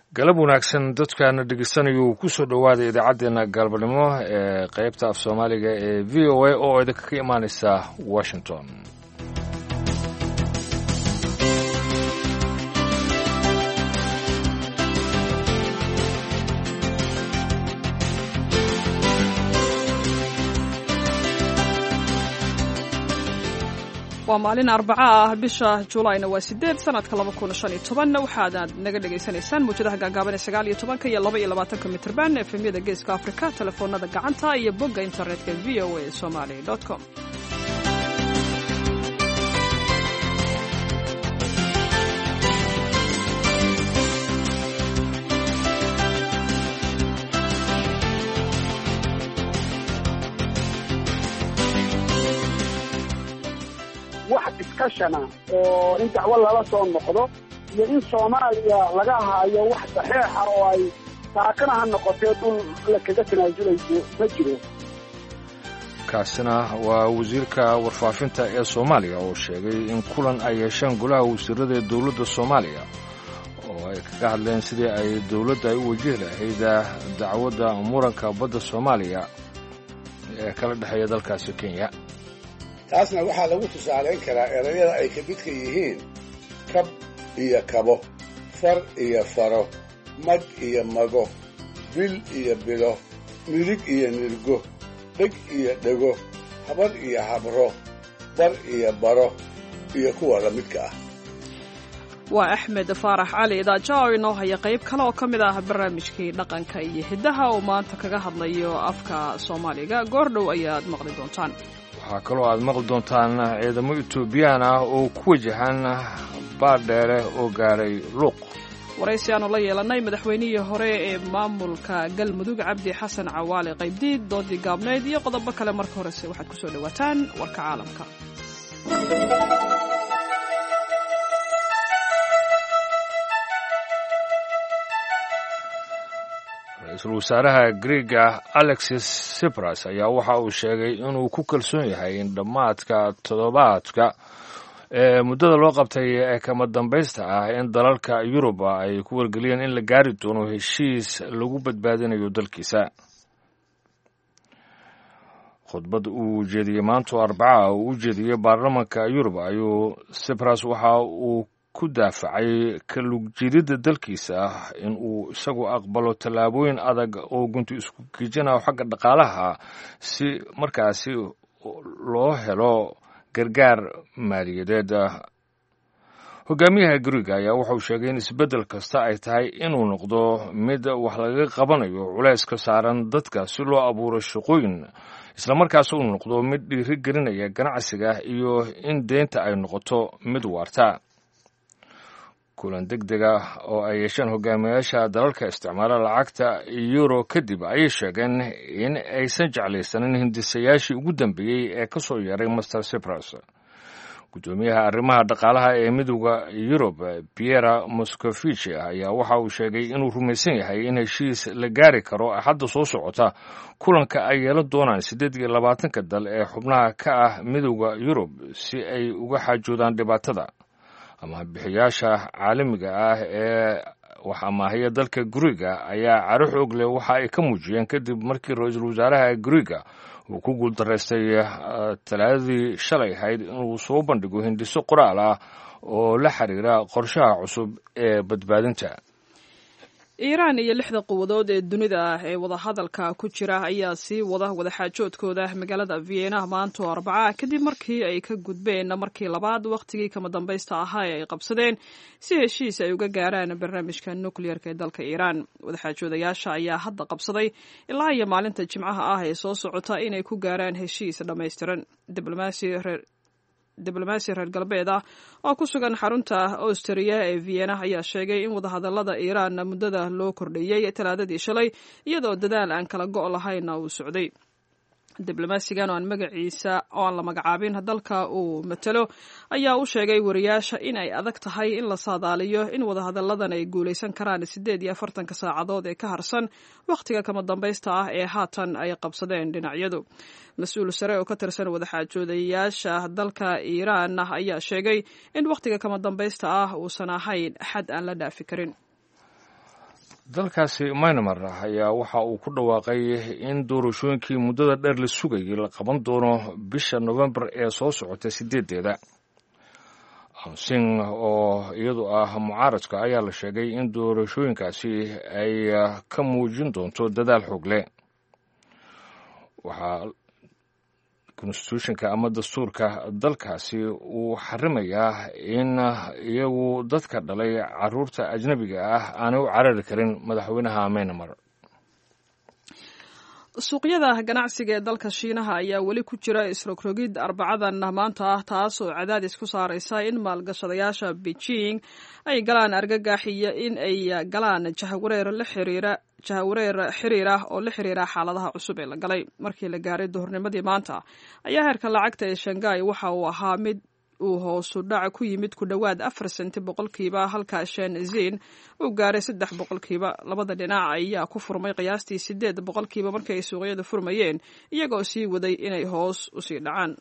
galab wanaagsan dadkaana dhegeysanayo ku soo dhowaada idaacaddeenna galabnimo ee qaybta af soomaaliga ee v o a oo idinka ka imaanaysa washington. waa maalin arbaca ah bisha Juulaayna waa 8 sanadka 2015 waxaad naga dhageysanaysaan muujadaha gaagaaban ee 19 iyo 22 mitirban efemyada geeska Afrika telefoonada gacanta iyo bogga internetka voasomali.com. wax discussion oo in dacwo lala soo noqdo iyo in Soomaaliya laga haayo wax saxiix ah oo ay taakana ha noqotee dul la kaga tanaasulayo ma jiro. kaasina waa wasiirka warfaafinta ee Soomaaliya oo sheegay in kulan ay yeeshaan golaha wasiirada ee dawladda Soomaaliya oo ay kaga hadleen sidii ay dawladda u wajihi lahayd dacwadda muranka badda Soomaaliya ee kala dhaxeeya dalkaasi Kenya. taasna waxaa lagu tusaaleyn karaa erayada ay ka midka yihiin kab iyo kabo, far iyo faro, mag iyo mago, bil iyo bilo, midig iyo nirgo, dheg iyo dhego, habar iyo habro, bar iyo baro iyo kuwa la midka ah. waa Axmed Faarax Cali Daaja oo inoo haya qayb kale oo ka mid ah barnaamijkii dhaqanka iyo hidaha oo maanta kaga hadlayo afka Soomaaliga. goordhow ayaad maqli doontaan. waxaa kaloo aad maqli doontaan ciidamo Itoobiyaan ah oo ku wajahan baadheere oo gaaray Luuq. waraysi aanu la yeelanay madaxweynihii hore ee maamulka Galmudug Cabdi Xasan Cawaale Qaybdiid, doodii gaabneed iyo qodobo kale. marka horese waxaad ku soo dhawaataan warka caalamka. ra-iisul wasaaraha Greega Alexis Tsipras ayaa waxa uu sheegay inuu ku kalsoon yahay in dhammaadka toddobaadka ee muddada loo qabtay ee kama dambaysta ah in dalalka Yurub ay ku wargeliyeen in la gaari doono heshiis lagu badbaadinayo dalkiisa. khudbad uu jeediyey maanta Arbaca uu jeediyey baarlamaanka Yurub ayuu Tsipras waxa uu ku daafacay ka lugjidida dalkiisa in uu isagu aqbalo tallaabooyin adag oo gunti isku kijinayo xagga dhaqaalaha si markaasi loo helo gargaar maaliyadeed. hogaamiyaha Greega ayaa wuxuu sheegay in isbeddel kasta ay tahay inuu noqdo mid wax laga qabanayo culayska saaran dadka si loo abuuro shaqooyin, isla markaas uu noqdo mid dhiirigelinaya ganacsiga iyo in deynta ay noqoto mid waarta. kulan degdeg ah oo ay yeesheen hogaamiyaasha dalalka isticmaala lacagta euro kadib ayay sheegeen in aysan jeclaysanin hindisayaashii ugu dambeeyey ee ka soo yeeray Master Tsipras. gudoomiyaha arrimaha dhaqaalaha ee midowda Yurub Pierre Moscovici ayaa waxa uu sheegay inuu rumaysan yahay in heshiis la gaari karo axadda soo socota kulanka ay yeelan doonaan 28 dal ee xubnaha ka ah midowda Yurub si ay uga xaajoodaan dhibaatada ama bixiyaasha caalamiga ah ee wax amaahiya dalka Greega ayaa caro xoog leh waxa ay ka muujiyeen kadib markii ra-iisul wasaaraha Greega uu ku guuldareystay talaadadii shalay ahayd inuu soo bandhigo hindiso qoraal ah oo la xiriira qorshaha cusub ee badbaadinta. Iiraan iyo 6 quwadood ee dunida ee wadahadalka ku jira ayaa sii wada wadaxaajoodkooda magaalada Vienna maanta Arbaca kadib markii ay ka gudbeen markii labaad waqtigii kama dambaysta ahaa ay qabsadeen si heshiis ay uga gaaraan barnaamijka nuclearka ee dalka Iiraan. wadaxaajoodayaasha ayaa hadda qabsaday ilaa iyo maalinta Jimcaha ah ee soo socota inay ku gaaraan heshiis dhameystiran. diblomaasi reer galbeed ah oo ku sugan xarunta Austria ee Vienna ayaa sheegay in wadahadalada Iiraan muddada loo kordhiyay talaadadii shalay iyadoo dadaal aan kala go' lahayn uu socday. diblomaasigan oo aan magaciisa oo aan la magacaabin dalka uu matalo ayaa u sheegay wariyaasha in ay adag tahay in la saadaaliyo in wadahadalladan ay guulaysan karaan 48 saacadood ee ka harsan waqtiga kama dambaysta ah ee haatan ay qabsadeen dhinacyadu. mas-uul sare oo ka tirsan wadaxaajoodayaasha dalka Iiraan ayaa sheegay in waqtiga kama dambaysta ah uusan ahayn xad aan la dhaafi karin. dalkaasi Myanmar ayaa waxa uu ku dhawaaqay in doorashooyinkii muddada dheer la sugayay la qaban doono bisha November ee soo socota 8-deeda. Aung San oo iyadu ah mucaaradka ayaa la sheegay in doorashooyinkaasi ay ka muujin doonto dadaal xoog leh. Waxaa constitutionka ama dastuurka dalkaasi uu xarimayaa in iyagu dadka dhalay caruurta ajnabiga ah aanay u carari karin madaxweynaha Myanmar. suuqyada ganacsiga ee dalka Shiinaha ayaa weli ku jira isrogrogid Arbacadan maanta ah, taas oo cadaadis ku saaraysa in maalgashadayaasha Beijing ay galaan argagax iyo in ay galaan jahawareer xiriir ah oo la xiriira xaaladaha cusub ee la galay. Markii la gaaray duhurnimadii maanta ayaa heerka lacagta ee Shanghai waxa uu ahaa mid uu hoos u dhac ku yimid ku dhawaad 4 boqolkiiba, halka Shenzhen uu gaaray 3 boqolkiiba. Labada dhinac ayaa ku furmay qiyaastii 8 boqolkiiba markii ay suuqyada furmayeen, iyagoo sii waday inay hoos u sii dhacaan.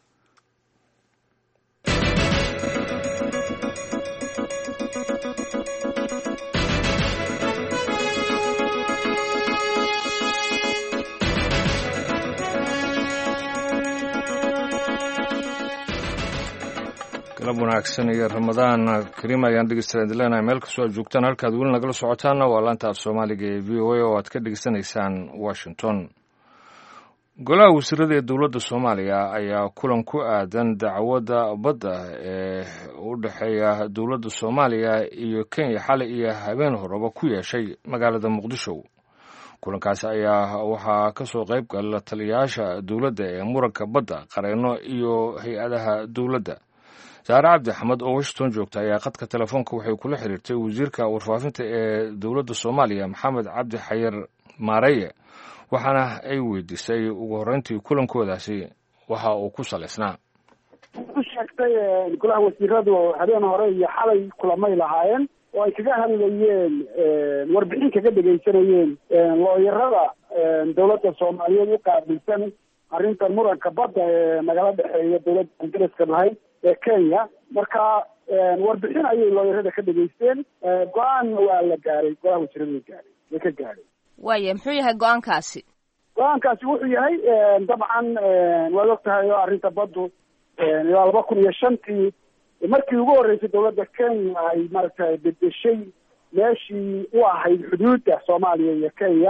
galab wanaagsan iyo Ramadaan Kariim ayaan dhegeystayaal meel kastoo aad joogtaan halkaad weli nagala socotaana waa laanta af Soomaaliga ee VOA oo aad ka dhegeysanaysaan Washington. Golaha wasiirada ee dowladda Soomaaliya ayaa kulan ku aadan dacwadda badda ee u dhaxeeya dowladda Soomaaliya iyo Kenya xalay iyo habeen horeba ku yeeshay magaalada Muqdisho. kulankaasi ayaa waxaa ka soo qayb galay taliyayaasha dowladda ee muranka badda, qareeno iyo hay-adaha dowladda. Saare Cabdi Axmed oo Washington joogta ayaa khadka telefoonka waxay kula xiriirtay wasiirka warfaafinta ee dowladda Soomaaliya Maxamed Cabdi Xayir Maaraye, waxaana ay weydiisay ugu horreyntii kulankoodaasi waxa uu ku salaysnaa. u sheegtay golaha wasiiradu habeen hore iyo xalay kulamay lahaayeen oo ay kaga hadlayeen warbixin kaga dhegaysanayeen looyarada dowladda Soomaaliyeed u qaabilsan arrintan muranka badda ee magaalada dhexeeya dowladda Ingiriiska lahayd ee Kenya. Marka warbixin ayay looyarada ka dhageysteen, go'aan waa la gaaray, golaha wasiiradu way ka gaaray. waaye muxuu yahay go'aankaasi? go'aankaasi wuxuu yahay dabcan waad ogtahay arrinta baddu ilaa 2005 markii ugu horeysay dowladda Kenya ay markaa bedeshay meeshii u ahayd xuduudda Soomaaliya iyo Kenya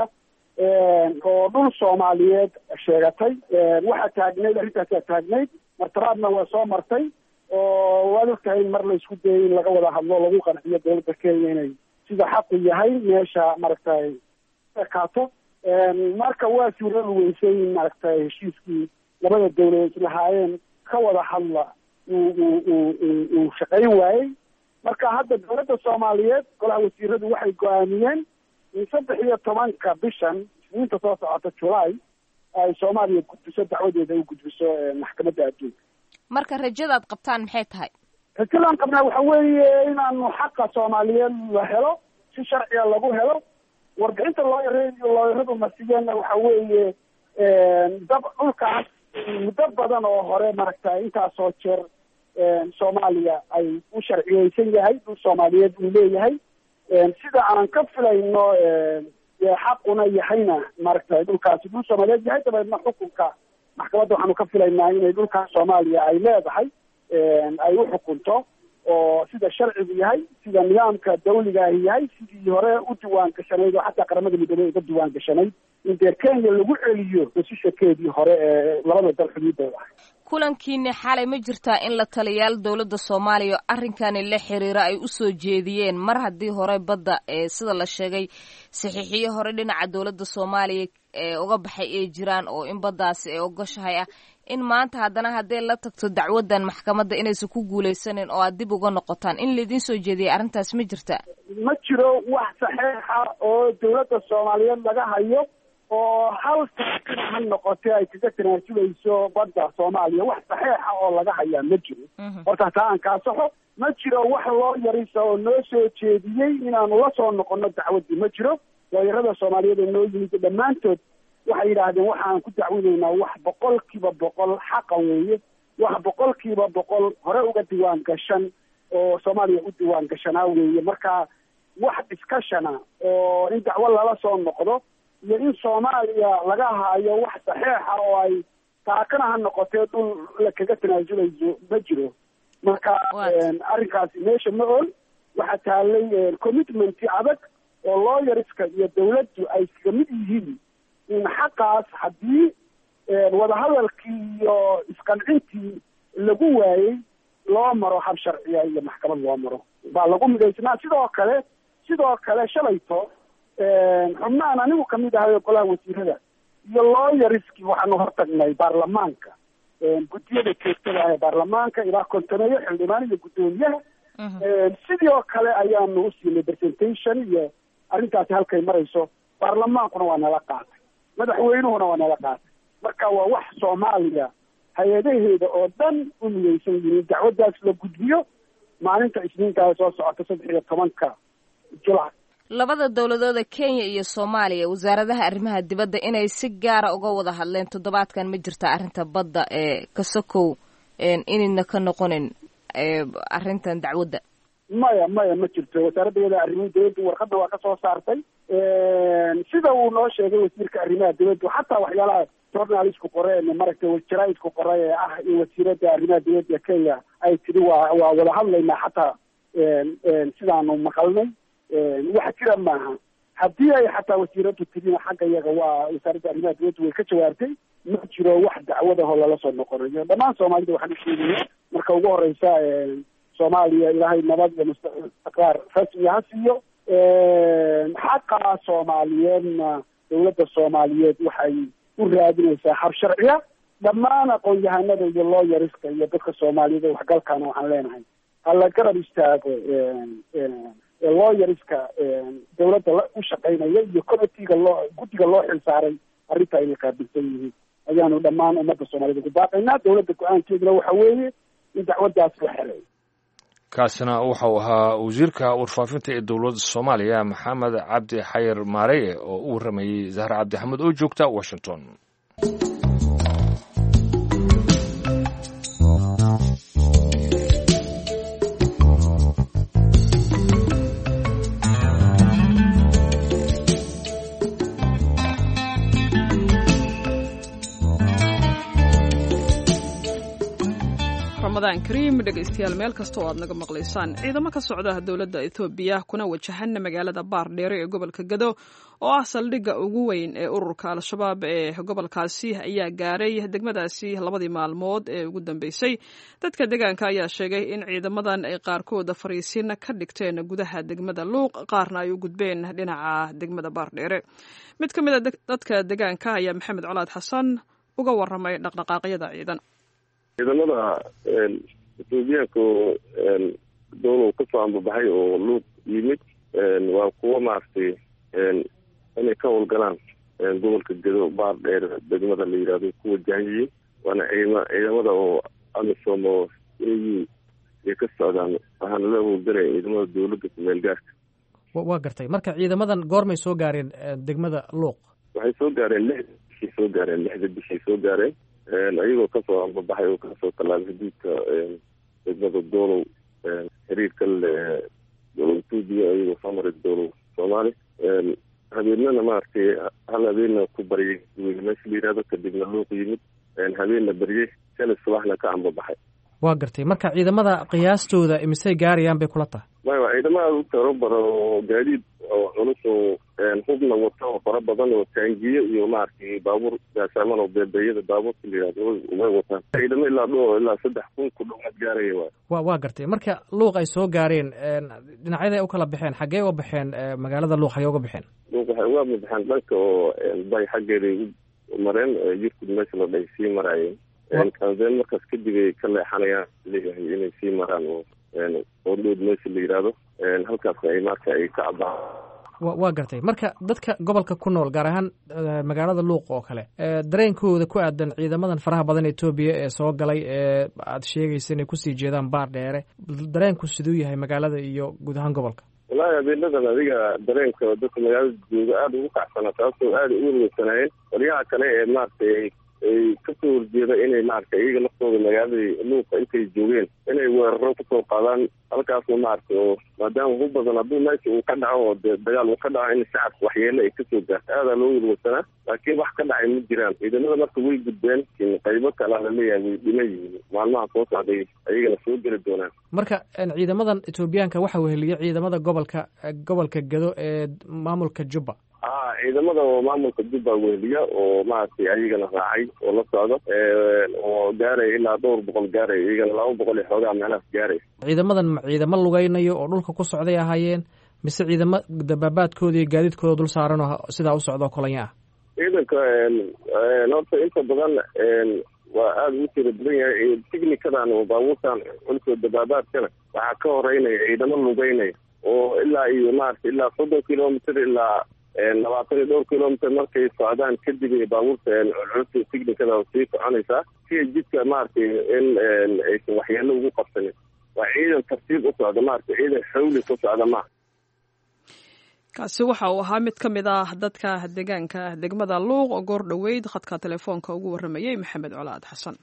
oo dhul Soomaaliyeed sheegatay. waxa taagneyd arrintaas taagneyd martaraadna waa soo martay oo waad ogtahay mar la isku dayay in laga wada hadlo lagu qanciyo dowladda Kenya inay sida xaqu yahay meesha markaa kaato. marka waa suurad weysay markaa heshiiskii labada dowladood lahaayeen ka wada hadla uu shaqayn waayey. marka hadda dowladda Soomaaliyeed golaha wasiiradu waxay go'aamiyeen in 13 bishan inta soo socota July ay Soomaaliya gudbiso dacwadeeda u gudbiso maxkamadda adduunka. marka rajadaad qabtaan maxay tahay? rajadaan qabnaa waxa weeye inaanu xaqa Soomaaliyeed la helo, si sharciga lagu helo. warbixinta looyaradu marsigeena waxa weeye dhulkaas muddo badan oo hore maragtay intaasoo jeer Soomaaliya ay u sharciyeysan yahay, dhul Soomaaliyeed uu leeyahay. sida aan ka filayno xaquna yahayna maragtay dhulkaasi dhul Soomaaliyeed yahay. dabeedna xukunka maxkamadda waxaanu ka filaynaa inay dhulkaas Soomaaliya ay leedahay ay u xukunto oo sida sharcigu yahay, sida nidaamka dawliga yahay, sidii hore u diiwaan gashanayd oo xataa qaramada midoobay uga diiwaan gashanayd in Kenya lagu celiyo heshiiskeedii hore ee labada dal xuduudooda. kulankiina xalay ma jirtaa in la taliyaal dowladda Soomaaliya arrinkani la xiriira ay u soo jeediyeen mar haddii hore badda ee sida la sheegay saxiixiyo hore dhinaca dowladda Soomaaliya ee uga baxay ee jiraan oo in baddaasi ay ogoshahay ah in maanta haddana haddii la tagto dacwadan maxkamadda inaysan ku guuleysanin oo aad dib uga noqotaan in laydin soo jeediyay arrintaas ma jirta? ma jiro wax saxiixa oo dowladda Soomaaliyeed laga hayo oo hal saxin ha noqotay ay kaga tanaasulayso badda Soomaaliya. wax saxiixa oo laga hayaa ma jiro. horta taa aan ka saxo ma jiro wax loo yarayso oo noo soo jeediyey inaanu la soo noqono dacwadii ma jiro. looyarada Soomaaliyeed ee noo yimid dhammaantood waxay yidhaahdeen waxaan ku dacwinaynaa wax 100% xaqa weeye, wax 100% hore uga diiwaan gashan oo Soomaaliya u diiwaan gashanaa weeye. marka wax discussiona oo in dacwo lala soo noqdo iyo in soomaaliya laga haayo wax saxeixa oo ay taakana ha noqotee dhul la kaga tanaajulayso ma jiro. marka arrinkaasi meesha ma ol waxaa taalay commitment adag oo lawyerska iyo dawladdu ay iskaga mid yihiin in xaqaas haddii wadahadalkii iyo isqancintii lagu waayey loo maro hab sharciya iyo maxkamad loo maro baa lagu midaysnaa. sidoo kale shalayto xubnahan anigu kamid ahay golaha wasiirada iyo lawyerskii waxaanu hortagnay baarlamaanka guddiyada joogtada ah ee baarlamaanka ilaa kontoneeyo xildhibaan iyo guddoomiyaha sidoo kale ayaanu usiinay presentation iyo arrintaasi halkay marayso. baarlamaankuna waa nala qaatay, madaxweynuhuna waa nala qaatay. marka waa wax soomaaliya hay-adaheeda oo dhan u midaysan yihiin dacwadaas la gudbiyo maalinta isniintaa soo socota 13 Julaay. labada dowladooda Kenya iyo Soomaaliya wasaaradaha arrimaha dibadda inay si gaar ah uga wada hadleen toddobaadkan ma jirta arrinta badda ee kasokow inayna ka noqonin arrintan dacwadda. maya ma jirto. wasaaradda arrimaha dibadda warqadda waa ka soo saartay sida uu noo sheegay wasiirka arrimaha dibadda xataa waxyaalaha journalistku qoreen maragtay wajaraa'idku qoray ee ah in wasiiradda arrimaha dibadda Kenya ay tiri waa wada hadlaynaa xataa sidaanu maqalnay waxa jira maaha. haddii ay xataa wasiiradu tirina xagga iyaga waa wasaaradda arrimaha dibadda way ka jawaabtay. ma jiro wax dacwadaho lala soo noqonayo. dhammaan soomaalida waxaan u sheegaya marka ugu horeysa soomaaliya ilaahay nabad iyo istiqraar rasmi ha siiyo. xaqa soomaaliyeedna dawladda soomaaliyeed waxay u raadinaysaa hab sharciya. dhammaan aqoon-yahanada iyo lawyerska iyo dadka soomaaliyeed waxgalkaana waxaan leenahay hala garab istaago lawyerska dawladda u shaqaynaya iyo committeega guddiga loo xilsaaray arrinta ay qaabilsan yihiin ayaanu dhammaan ummadda soomaaliyed ugu baaqaynaa. dawladda go-aankeeduna waxa weeye in dacwaddaas la xereeyo. kaasina wuxuu ahaa wasiirka warfaafinta ee dowladda Soomaaliya Maxamed Cabdi Xayir Maareye oo u waramayay Zahra Cabdi Axmed oo joogta Washington. Ramadan Kareem dhegeystayaal meel kasta oo aad naga maqlaysaan. ciidamo ka socda dawladda Itoobiya kuna wajahan magaalada Baardheere ee gobolka Gado oo ah saldhigga ugu weyn ee ururka Al-Shabaab ee gobolkaasi ayaa gaaray degmadaasi labadii maalmood ee ugu dambeysay. dadka deegaanka ayaa sheegay in ciidamadan ay qaarkood fariisin ka dhigteen gudaha degmada Luuq qaarna ay u gudbeen dhinaca degmada Baardheere. mid ka mid ah dadka deegaanka ayaa Maxamed Colaad Xasan uga waramay dhaqdhaqaaqyada ciidan. ciidamada Itoobiyaanka dowlad ka soo ambabaxay oo Luuq yimid waa kuwa maartay inay ka howlgalaan gobolka Gado Baardheere degmada la yiraahdo ku wajahan waana ciidamada oo amisom ay ka socdaan waxaana la howlgalay ciidamada dowladda meel gaarka. waa gartay marka ciidamadan goormay soo gaareen degmada Luuq? waxay soo gaareen 6 bishii soo gaareen ayagoo kasoo ambabaxay oo kasoo tallaabay xuduudka degmada Doolow xiriirka dowlad Itoobiya ayagoo soo maray dowlad Soomaali. habeenana maartay hal habeena ku baryay meesha la yiraahdo kadibna Luuq yimid habeena baryay shalay subaxna ka ambabaxay. waa gartay marka ciidamada qiyaastooda imisay gaarayaan bay kula tahay? waa ciidamada u tababaro oo gaadiid oo culus oo hubna wato oo fara badan oo taangiyo iyo maartay baabuur gaasaaman oo beebeeyada baabuurka la yiraahdo way wataan. ciidamo ilaa 3,000 ku dhowaad gaaraya waa gartay marka Luuq ay soo gaareen dhinacyada ay u kala baxeen xaggee uga baxeen magaalada Luuq ay uga baxeen? Luuq waxay uga baxeen dhanka oo bay xaggeeda u mareen jirku meesha la dhahay sii marayeen. kanzeen markaas kadib ay ka leexanayaan leeyahay inay sii maraan oo dhood meesha la yiraahdo halkaas ay marka ay ka cabaan. waa gartay marka dadka gobolka ku nool gaar ahaan magaalada Luuq oo kale dareenkooda ku aadan ciidamadan faraha badan ee Itoobiya ee soo galay ee aad sheegaysa inay ku sii jeedaan Baardheere dareenku sidoo yahay magaalada iyo guud ahaan gobolka? walahi habeenadan adiga dareenka dadka magaalada jooga aad ugu kacsan taasoo aad u warwarsanayeen. waliyaha kale ee maartay ay ka soo horjeeda inay maartay iyaga naftooda magaalada Luuq intay joogeen inay weeraro kusoo qaadaan halkaasna maaragtay oo maadaama ugu badan hadduu meesha uu ka dhaco oo dee dagaal uu ka dhaco in shacabka waxyeelo ay kasoo gaarto aadaa loo welwelsanaa laakiin wax ka dhacay ma jiraan ciidamada marka way gudbeen qaybo kale laleeyahay way dhiman yihiin maalmaha soo socday ayagana soo geli doonaan marka ciidamadan etoobiyaanka waxa weheliya ciidamada gobolka Gado ee maamulka Jubba ciidamada oo maamulka Jubba weheliya oo maaragtay ayagana raacay oo la socdo oo gaaray ilaa 200 gaaray iyagana 200 iyo xoogaa meelahaas gaaray ciidamadan ciidamo lugaynayo oo dhulka ku socday ahaayeen mise ciidamo dabaabaadkooda iyo gaadiidkooda dul saaran oo sidaa u socdo kolanya ah ciidanka horta inta badan waa aada u tira badan yahay tiknikadan oo baabuurtan culka dabaabaadkana waxaa ka horeynaya ciidamo lugeynaya oo ilaa iyo maaragtay ilaa 30 kilomitr ilaa 20 dhowr kilomitr markay socdaan kadib ay baabuurta culka tiknikada sii soconaysaa si jidka maaragtay in aysan waxyeelo ugu qabsanin waa ciidan tartiib u socda maaragtay ciidan xawli ku socda maaha kaasi waxa uu ahaa mid ka mid ah dadka deegaanka degmada Luuq oo goor dhaweyd khadka telefoonka ugu waramayay Maxamed Colaad Xasan.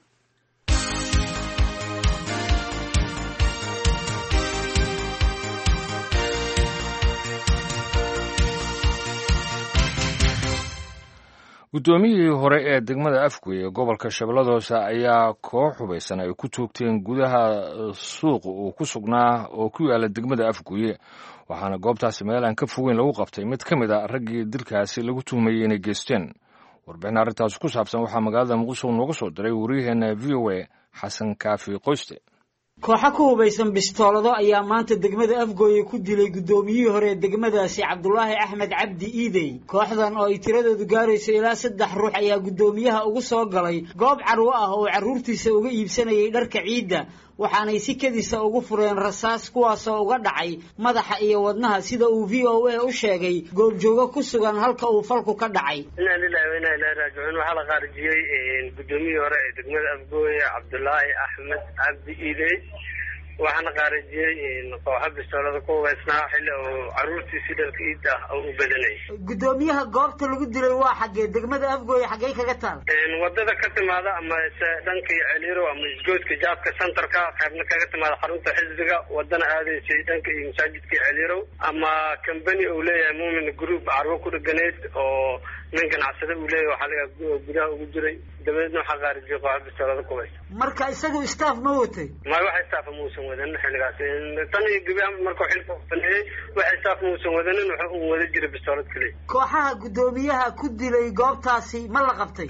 guddoomiyihii hore ee degmada Afgoye gobolka Shabeellada Hoose ayaa koox hubeysan ay ku toogteen gudaha suuq uu ku sugnaa oo ku yaala degmada Afgoye waxaana goobtaasi meel aan ka fogeyn lagu qabtay mid ka mid ah raggii dilkaasi lagu tuhmayay inay geysteen warbixin arrintaas ku saabsan waxaa magaalada Muqdisho nooga soo diray wariyaheena VOA Xasan Kaafi Qoyste kooxa ku hubeysan bistoolado ayaa maanta degmada Afgoye ku dilay guddoomiyihii hore ee degmadaasi Cabdullaahi Axmed Cabdi Iidey kooxdan oo ay tiradoodu gaarayso ilaa 3 ruux ayaa guddoomiyaha ugu soo galay goob carwo ah oo carruurtiisa uga iibsanayay dharka ciidda waxaanay si kadisa ugu fureen rasaas kuwaas oo uga dhacay madaxa iyo wadnaha sida uu VOA u sheegay goobjooga ku sugan halka uu falku ka dhacay inna lillahi wa inna ilayhi raaji'uun waxa la qaarjiyay guddoomiyihii hore ee degmada Afgoye Cabdullaahi Axmed Cabdi Iidey waxaana qaarajiyay kooxo bistoolada ku hubeysnaa xilli oo carruurtiisii dharka ciid ah oo u badanay guddoomiyaha goobta lagu dilay waa xagee degmada Afgoye xagee kaga taal wadada ka timaada ama dhanka Celiiro ama isgoodka jaabka centerka qaybna kaga timaada xarunta xisbiga wadana aadaysay dhanka masaajidka Celiiro ama company uu leeyahay Muumin Group carwo ku dhaganeed oo nin ganacsade uu leeyahay waxa laga gudaha ugu jiray dabeedna waxa qaarajiyay kooxo bistoolada ku hubeysnaa marka isagu staff ma watay waxa staff muusan wadan xilligaas tan iyo gabadha markuu xilka fanay waxa staff muusan wadanin waxa uu wada jiray bistoolad kale kooxaha guddoomiyaha ku dilay goobtaasi ma la qabtay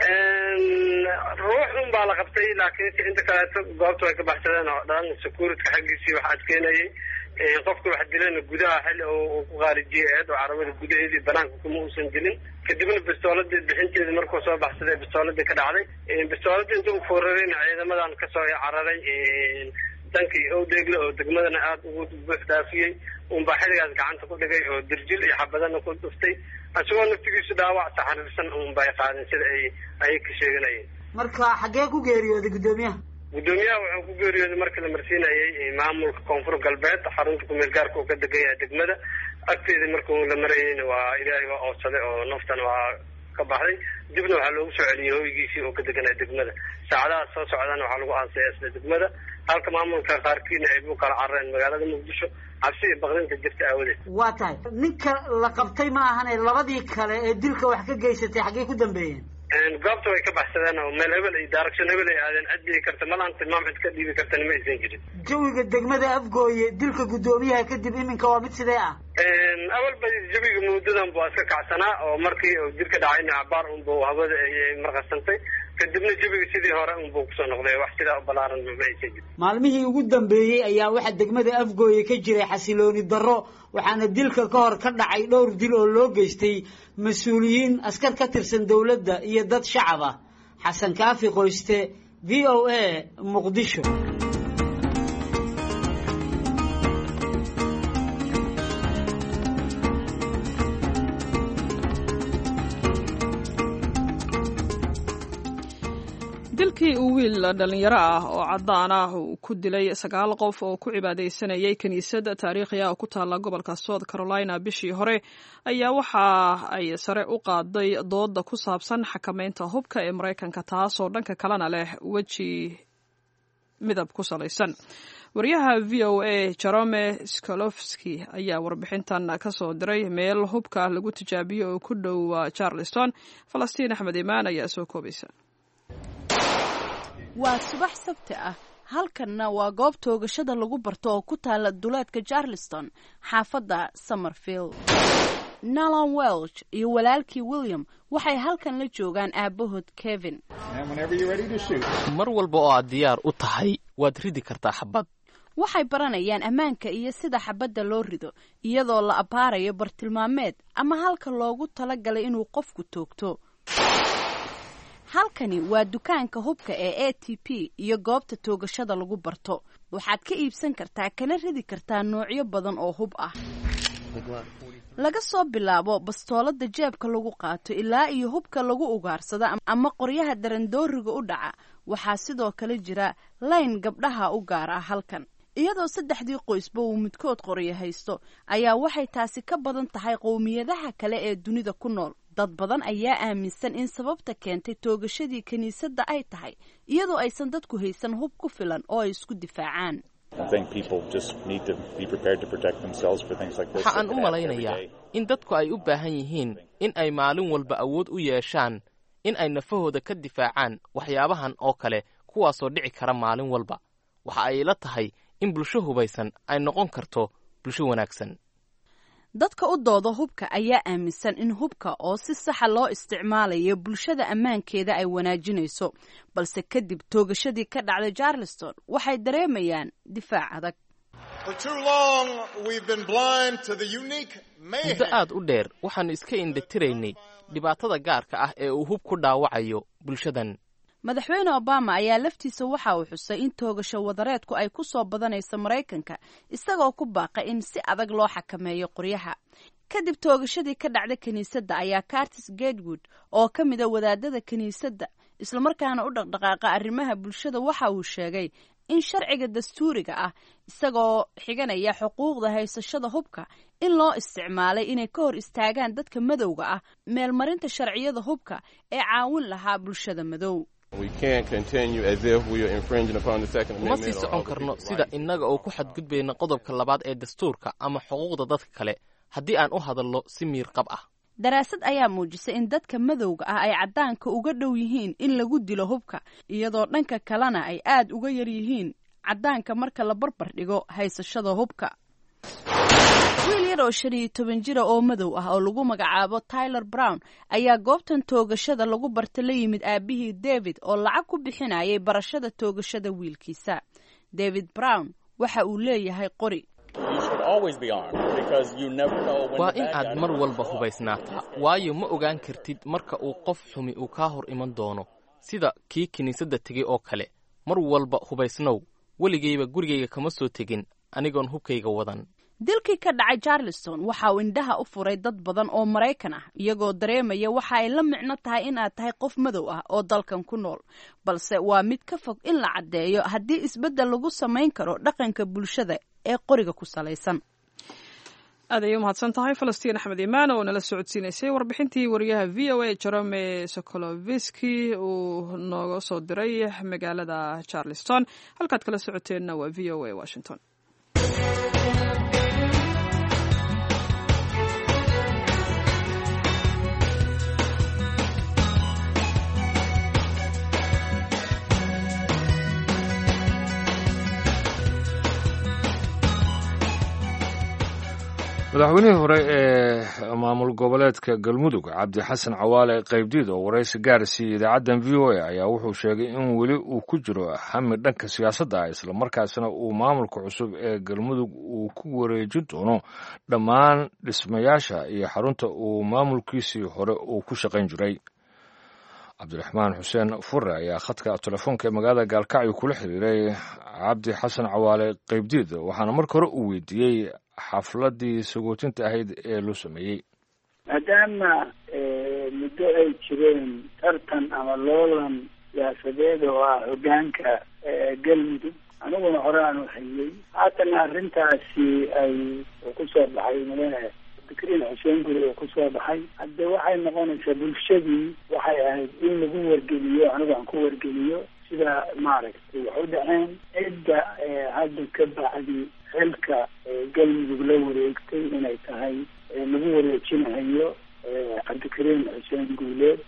ruuxun baa la qabtay laakiin inta kale goobta way ka baxsadeen oo dhan security xaqiisii waxa adkeenayay qofku wax dilayna gudaha xilli oo ku qaarijiyay oo carabada gudaheedii banaanka kuma uusan dilin kadibna bistooladii bixinteedii markuu soo baxsaday bistooladii ka dhacday bistooladii intuu u foorareen ciidamadan ka soo cararay dankii oo deegle oo degmadana aad ugu buux dhaafiyay baa xilligaas gacanta ku dhigay oo dirjil iyo xabadana ku dhuftay asagoo naftigiisu dhaawac saxariirsan bay qaadeen sida ay ka sheeganayeen marka xagee ku geeriyooday guddoomiyaha wuxuu ku geeriyooday markii la marsiinayay maamulka koonfur galbeed xarunta ku meel gaarka uu ka degan yahay degmada agteedii markuu la marayayna waa ilaahay waa oodsaday oo naftan waa ka baxday dibna waxaa loogu soo celiyay hoygiisii oo ka deganaya degmada saacadaha soo socdana waxaa lagu aansay isla degmada halka maamulka qaarkiina ay u kala carareen magaalada Muqdisho cabsi iyo baqdinta jirta aawadeed waa tahay ninka la qabtay ma ahan labadii kale ee dilka wax ka geysatay xagee ku dambeeyeen goobta way ka baxsadeen oo meel hebel iyo direction hebel ay aadeen adii karta malan tilmaam cid ka dhiibi karta ma aysan jirin jawiga degmada Afgoye dilka guddoomiyaha kadib iminka waa mid sidee ah awal bay jawiga muddadan buu iska kacsanaa oo markii uu dilka dhacayna cabaar buu hawada ay marqasantay kadibna jawiga sidii hore buu ku soo noqday wax sida balaaran ma aysan jirin maalmihii ugu dambeeyay ayaa waxa degmada Afgoye ka jiray xasilooni darro waxaana dilka ka hor ka dhacay dhowr dil oo loo geystay mas'uuliyiin askar ka tirsan dawladda iyo dad shacab ah Xasan Kaafi Qoyste VOA Muqdisho dilkii uu wiil dhalinyaro ah oo cadaan ah uu ku dilay 9 qof oo ku cibaadaysanayay kaniisada taariikhiga ah oo ku taala gobolka South Carolina bishii hore ayaa waxa ay sare u qaaday dooda ku saabsan xakamaynta hubka ee Mareykanka taas oo dhanka kalena leh midab ku salaysan. wariyaha v o a jerome skolofski ayaa warbixintan ka soo diray meel hubka lagu tijaabiyo oo ku dhow charleston. falastiin axmed imaan ayaa soo koobaysa. waa subax sabti ah, halkanna waa goob toogashada lagu barto oo ku taala duleedka charleston, xaafadda Summerfield. Nalan Welch iyo walaalkii William waxay halkan la joogaan aabahood Kevin. mar walba oo aad diyaar u tahay waad ridi kartaa xabad. waxay baranayaan ammaanka iyo sida xabadda loo rido iyadoo la abaarayo bartilmaameed ama halka loogu talagalay inuu qofku toogto. halkani waa dukaanka hubka ee ATP iyo goobta toogashada lagu barto. waxaad ka iibsan kartaa kana ridi kartaa noocyo badan oo hub ah, laga soo bilaabo bastoolada jeebka lagu qaato ilaa iyo hubka lagu ugaarsada ama qoryaha darandooriga u dhaca. waxaa sidoo kale jira layn gabdhaha u gaar ah halkan. iyadoo saddexdii qoysba uu midkood qoryo haysto ayaa waxay taasi ka badan tahay qowmiyadaha kale ee dunida ku nool. dad badan ayaa aaminsan in sababta keentay toogashadii kiniisadda ay tahay iyadoo aysan dadku haysan hub ku filan oo ay isku difaacaan. waxaan u malaynayaa in dadku ay u baahan yihiin in ay maalin walba awood u yeeshaan in ay nafahooda ka difaacaan waxyaabahan oo kale kuwaasoo dhici kara maalin walba. waxa ay la tahay in bulsho hubaysan ay noqon karto bulsho wanaagsan. dadka u dooda hubka ayaa aaminsan in hubka oo si saxa loo isticmaalayo bulshada ammaankeeda ay wanaajinayso, balse kadib toogashadii ka dhacday Charleston waxay dareemayaan difaac adag. muddo aad u dheer waxaanu iska indhatiraynay dhibaatada gaarka ah ee uu hub ku dhaawacayo bulshadan. madaxweyne Obama ayaa laftiisa waxa uu xusay in toogasho wadareedku ay ku soo badanayso Mareykanka, isagoo ku baaqay in si adag loo xakameeyo qoryaha. kadib toogashadii ka dhacday kiniisadda ayaa Curtis Gatewood oo ka mid ah wadaadada kiniisadda isla markaana u dhaqdhaqaaqa arrimaha bulshada waxa uu sheegay in sharciga dastuuriga ah isagoo xiganaya xuquuqda haysashada hubka in loo isticmaalay inay ka hor istaagaan dadka madowga ah meelmarinta sharciyada hubka ee caawin lahaa bulshada madow. uma sii socon karno sida innaga oo ku xadgudbayna qodobka labaad ee dastuurka ama xuquuqda dadka kale haddii aan u hadalno si miirqab ah. daraasad ayaa muujisay in dadka madowga ah ay caddaanka uga dhow yihiin in lagu dilo hubka, iyadoo dhanka kalena ay aad uga yar yihiin caddaanka marka la barbar dhigo haysashada hubka. wiil yar oo 15 jira oo madow ah oo lagu magacaabo Tyler Brown ayaa goobtan toogashada lagu barta la yimid aabihii David oo lacag ku bixinayay barashada toogashada wiilkiisa. David Brown waxa uu leeyahay qori. waa in aad mar walba hubaysnaataa, waayo ma ogaan kartid marka uu qof xumi uu kaa hor iman doono, sida kii kiniisadda tegey oo kale. mar walba hubaysnow. weligayba gurigayga kama soo tegin anigoon hubkayga wadan. dilkii ka dhacay Charleston waxa uu indhaha u furay dad badan oo Mareykan ah, iyagoo dareemaya waxa ay la micno tahay in aad tahay qof madow ah oo dalkan ku nool, balse waa mid ka fog in la caddeeyo haddii isbeddel lagu samayn karo dhaqanka bulshada ee qoriga ku salaysan. aad ayay u mahadsan tahay Falastiin Axmed Imaan oo nala socodsiinaysay warbixintii wariyaha v o a Jerome Sokoloviski uu nooga soo diray magaalada Charleston. halkaad kala socoteenna waa v o a Washington. madaxweynihii hore ee maamul goboleedka galmudug cabdi xasan cawaale qaybdiid oo waraysi gaar siiyey idaacaddan v o a ayaa wuxuu sheegay in weli uu ku jiro hami dhanka siyaasadda ah, islamarkaasna uu maamulka cusub ee galmudug uu ku wareejin doono dhammaan dhismayaasha iyo xarunta uu maamulkiisii hore uu ku shaqayn jiray. cabdiraxmaan xuseen fure ayaa khadka telefoonka ee magaalada gaalkacyo kula xiriiray cabdi xasan cawaale qaybdiid, waxaana marka hore uu weydiiyey xafladii sagootinta ahayd ee loo sameeyey. maadaama muddo ay jireen tartan ama loolan siyaasadeed oo ah hogaanka galmudug, aniguna hore aan u hayay, haatana arrintaasi ay kusoo baxay madaxweyne Cabdikariin Xuseen Guri oo kusoo baxay. hadde waxay noqonaysaa bulshadii waxay ahayd in lagu wargeliyo, anigu aan ku wargeliyo sida maaragtay wax u dhaceen cidda hadda ka bacdi xilka galmudug la wareegtay inay tahay lagu wareejinahayo cabdikariim xuseen guuleed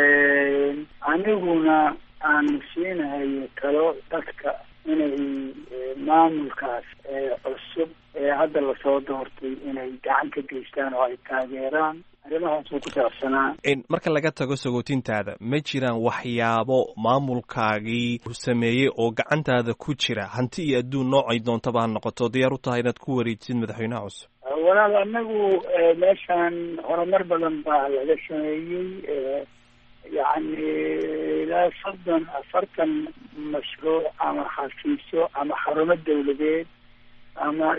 aniguna aan siinahayo talo dadka inay maamulkaas cusub hadda lasoo doortay inay gacan ka geystaan oo ay taageeraan arrimahaasuu ku saabsanaa. marka laga tago sagootintaada ma jiraan waxyaabo maamulkaagii sameeyey oo gacantaada ku jira hanti iyo adduun noocay doontaba ha noqoto diyaar u tahay inaad ku wareejisid madaxweynaha cusub? walaal anagu meeshaan horumar badan baa laga sameeyey yacni ilaa 40 mashruuc ama xafiisyo ama xarumo dawladeed ama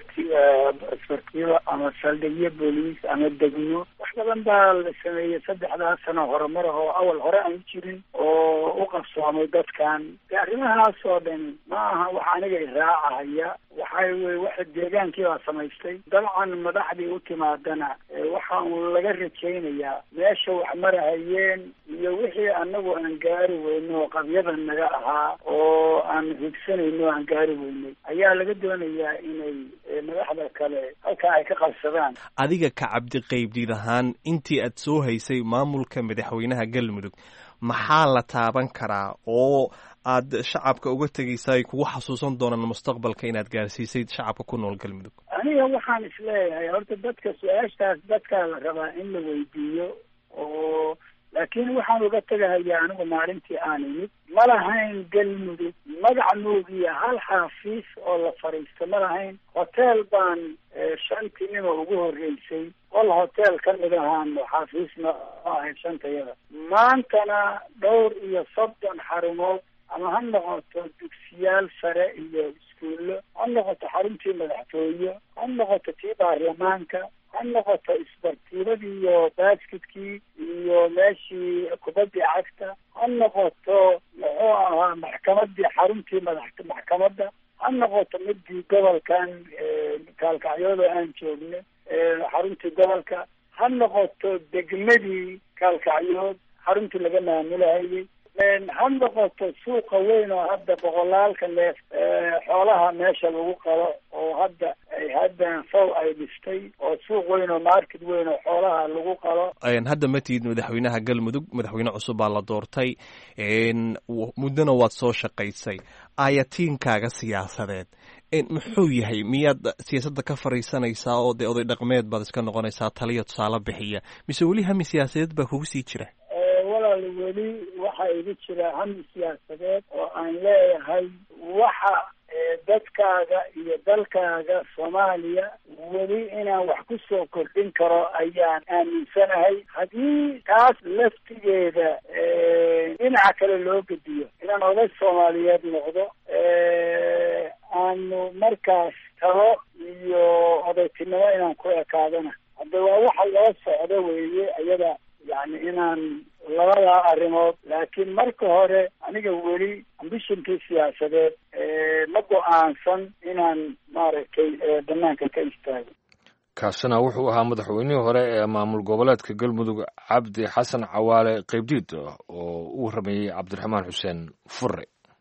isbartiyo ama saldhigyo booliis ama degmo wax badan baa la sameeyey 3 sano horumar oo awal hore aan jirin oo u qabsoomay dadkan. arrimahaas oo dhan ma aha wax aniga raacahaya waxay wey waxa deegaankii baa samaystay. dabcan madaxdii u timaadana waxa uu laga rajaynayaa meesha wax marahayeen iyo wixii anagu aan gaari weyno qabyada naga ahaa oo aan higsanayno aan gaari weynay ayaa laga doonayaa inay madaxda kale halkaa ay ka qabsadaan. adiga ka cabdiqaybdiid ahaan intii aad soo haysay maamulka madaxweynaha galmudug maxaa la taaban karaa oo aad shacabka uga tegaysa ay kugu xasuusan doonaan mustaqbalka inaad gaarsiisay shacabka ku nool galmudug? aniga waxaan isleeyahay horta dadka su-aashaas dadkaa la rabaa in la weydiiyo oo laakiin waxaan uga tegahayaa anigu maalintii aan imid ma lahayn galmudug magac nuugiya hal xafiis oo la fadhiisto ma lahayn. hotel baan 5 nimo ugu horreysay qol hotel ka mid ahaan xafiisna ahayd 5 maantana dhowr iyo 30 xarumood ama ha noqoto dugsiyaal sare iyo iskuullo ha noqoto xaruntii madaxtooye ha noqoto tii baarlamaanka ha noqoto isbartiibadii iyo baskidkii iyo meeshii kubaddii cagta ha noqoto muxuu ahaa maxkamadii xaruntii maxkamadda ha noqoto midii gobolkan kaalkacyooda aan joogno xaruntii gobolka ha noqoto degmadii kaalkacyood xaruntii laga maamulahayay ha noqoto suuqa weyn oo hadda boqolaalka neef xoolaha meesha lagu qalo oo hadda sow ay dhistay oo suuq weyn oo market weyn oo xoolaha lagu qalo. hadda ma tihid madaxweynaha galmudug, madaxweyne cusub baa la doortay, muddona waad soo shaqaysay. ayatiinkaaga siyaasadeed muxuu yahay? miyaad siyaasadda ka fariisanaysaa oo dee oday dhaqmeed baad iska noqonaysaa taliya tusaale bixiya, mise weli hami siyaasadeed baa kugu sii jira? walaal weli waxaa igu jira hami siyaasadeed oo aan leeyahay waxa dadkaaga iyo dalkaaga Soomaaliya weli inaan wax ku soo kordhin karo ayaan aaminsanahay. haddii taas laftigeeda dhinaca kale loo gediyo inaan oday Soomaaliyeed noqdo aanu markaas talo iyo odaytinimo inaan ku ekaadana hadda waa waxa loo socdo weeye iyada yani inaan labadaa arrimood. laakiin marka hore aniga weli ambishinkii siyaasadeed ma go-aansan inaan maaragtay banaanka ka istaago. kaasina wuxuu ahaa madaxweynihii hore ee maamul goboleedka galmudug cabdi xasan cawaale qaybdiid oo u waramayey cabdiraxmaan xuseen fure.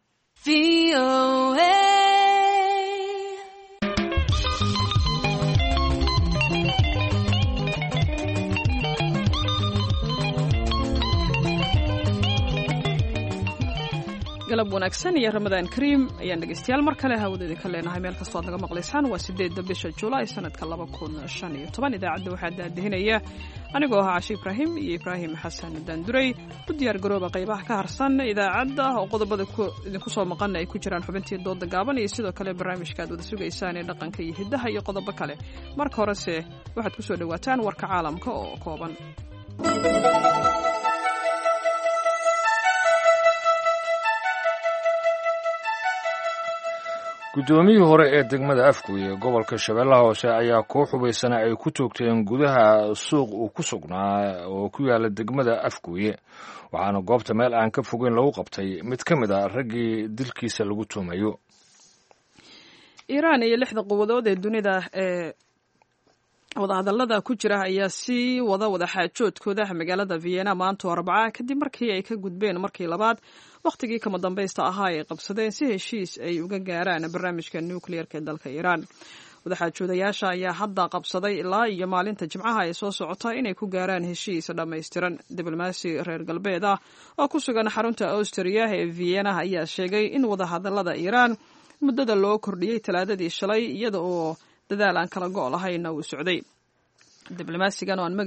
galab wanaagsan iyo ramadaan kariim ayaan dhegeystayaal mar kale hawada idinka leenahay meel kastoo aad naga maqlaysaan. waa 8 bisha Juulaay sanadka 2015. idaacadda waxaa daadihinaya anigoo ah Caashi Ibraahim iyo Ibraahim Xasan Daanduray. u diyaar garooba qaybaha ka harsan idaacadda oo qodobada idinku soo maqan ay ku jiraan xubintii dooda gaaban iyo sidoo kale barnaamijka aad wada sugaysaan ee dhaqanka iyo hidaha iyo qodobo kale. marka horese waxaad ku soo dhawaataan warka caalamka oo kooban. guddoomiyihii hore ee degmada afguye gobolka shabeellaha hoose ayaa koox hubaysana ay ku toogteen gudaha suuq uu ku sugnaa oo ku yaala degmada afguye waxaana goobta meel aan ka fogeyn lagu qabtay mid ka mid a raggii dilkiisa lagu tuumayo. iiraan iyo 6 quwadood ee dunida ee wadahadallada ku jira ayaa sii wada wadaxaajoodkooda magaalada vienna maanta Arbaca kadib markii ay ka gudbeen markii labaad wakhtigii kama dambaysta ahaa ay qabsadeen si heshiis ay uga gaaraan barnaamijka nuclearka ee dalka Iran. Wadaxaajoodayaasha ayaa hadda qabsaday ilaa iyo maalinta Jimcaha ay soo socota inay ku gaaraan heshiis dhammaystiran. Diblomaasi reer galbeed ah oo ku sugan xarunta Austria ee Vienna ayaa sheegay in wadahadallada Iran muddada loo kordhiyay Talaadadii shalay iyada oo dadaal aan kala go' lahayn uu socday. Diblomaasigan oo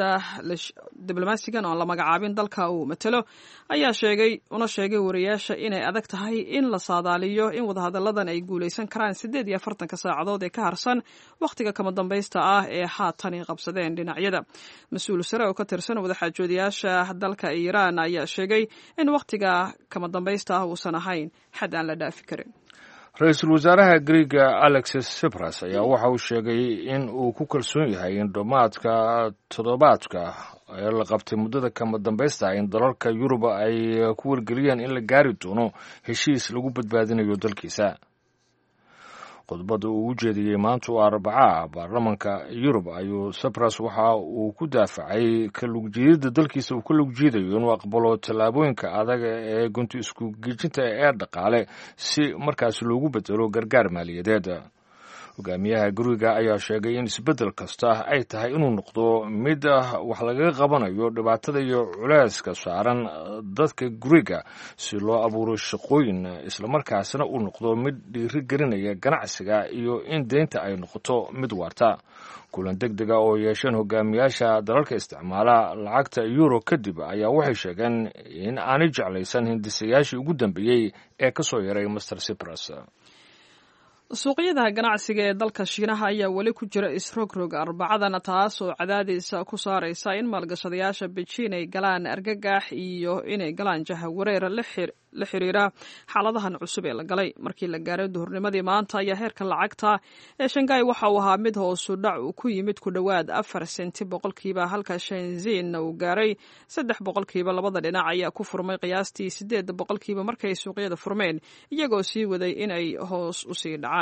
aan la magacaabin dalka uu matalo ayaa sheegay wariyaasha inay adag tahay in la saadaaliyo in wadahadalladan ay guulaysan karaan 48 saacadood ee ka harsan wakhtiga kama dambaysta ah ee haatan ay qabsadeen dhinacyada. Mas-uul sare oo ka tirsan wadaxaajoodayaasha dalka Iran ayaa sheegay in wakhtiga kama dambaysta ah uusan ahayn xad aan la dhaafi karin. ra-iisul wasaaraha Greega Alexis Tsipras ayaa waxa uu sheegay in uu ku kalsoon yahay in dhammaadka toddobaadka ee la qabtay muddada kama dambaysta in dalalka Yurub ay ku wargeliyeen in la gaari doono heshiis lagu badbaadinayo dalkiisa. khudbadda uu u jeediyey maanta oo Arbaca baarlamaanka Yurub ayuu Tsipras waxa uu ku daafacay ka lugjeedida dalkiisa uu ka lugjeedayo inuu aqbalo tallaabooyinka adag ee gunti isku gejinta ee dhaqaale si markaas loogu bedelo gargaar maaliyadeed. hogaamiyaha Greega ayaa sheegay in isbeddel kasta ay tahay inuu noqdo mid wax laga qabanayo dhibaatada iyo culeyska saaran dadka Greega si loo abuuro shaqooyin isla markaasna uu noqdo mid dhiiri gelinaya ganacsiga iyo in deynta ay noqoto mid waarta. kulan degdeg ah oo yeesheen hogaamiyaasha dalalka isticmaala lacagta euro kadib ayaa waxay sheegeen in aanay jeclaysan hindisayaashii ugu dambeeyey ee ka soo yaray Mr. Tsipras. suuqyada ganacsiga ee dalka Shiinaha ayaa weli ku jira isrogrog Arbacadana taas oo cadaadis ku saaraysa in maalgashadayaasha Beijing ay galaan argagax iyo inay galaan jahawareer la xiriira xaaladahan cusub ee la galay. markii la gaaray duhurnimadii maanta ayaa heerka lacagta ee Shanghai waxa uu ahaa mid hoos u dhac ku yimid ku dhawaad 4 senti boqolkiiba halka Shenzhen uu gaaray 3 boqolkiiba. labada dhinac ayaa ku furmay qiyaastii 8 boqolkiiba markay suuqyada furmeen iyagoo sii waday inay hoos u sii dhacaan.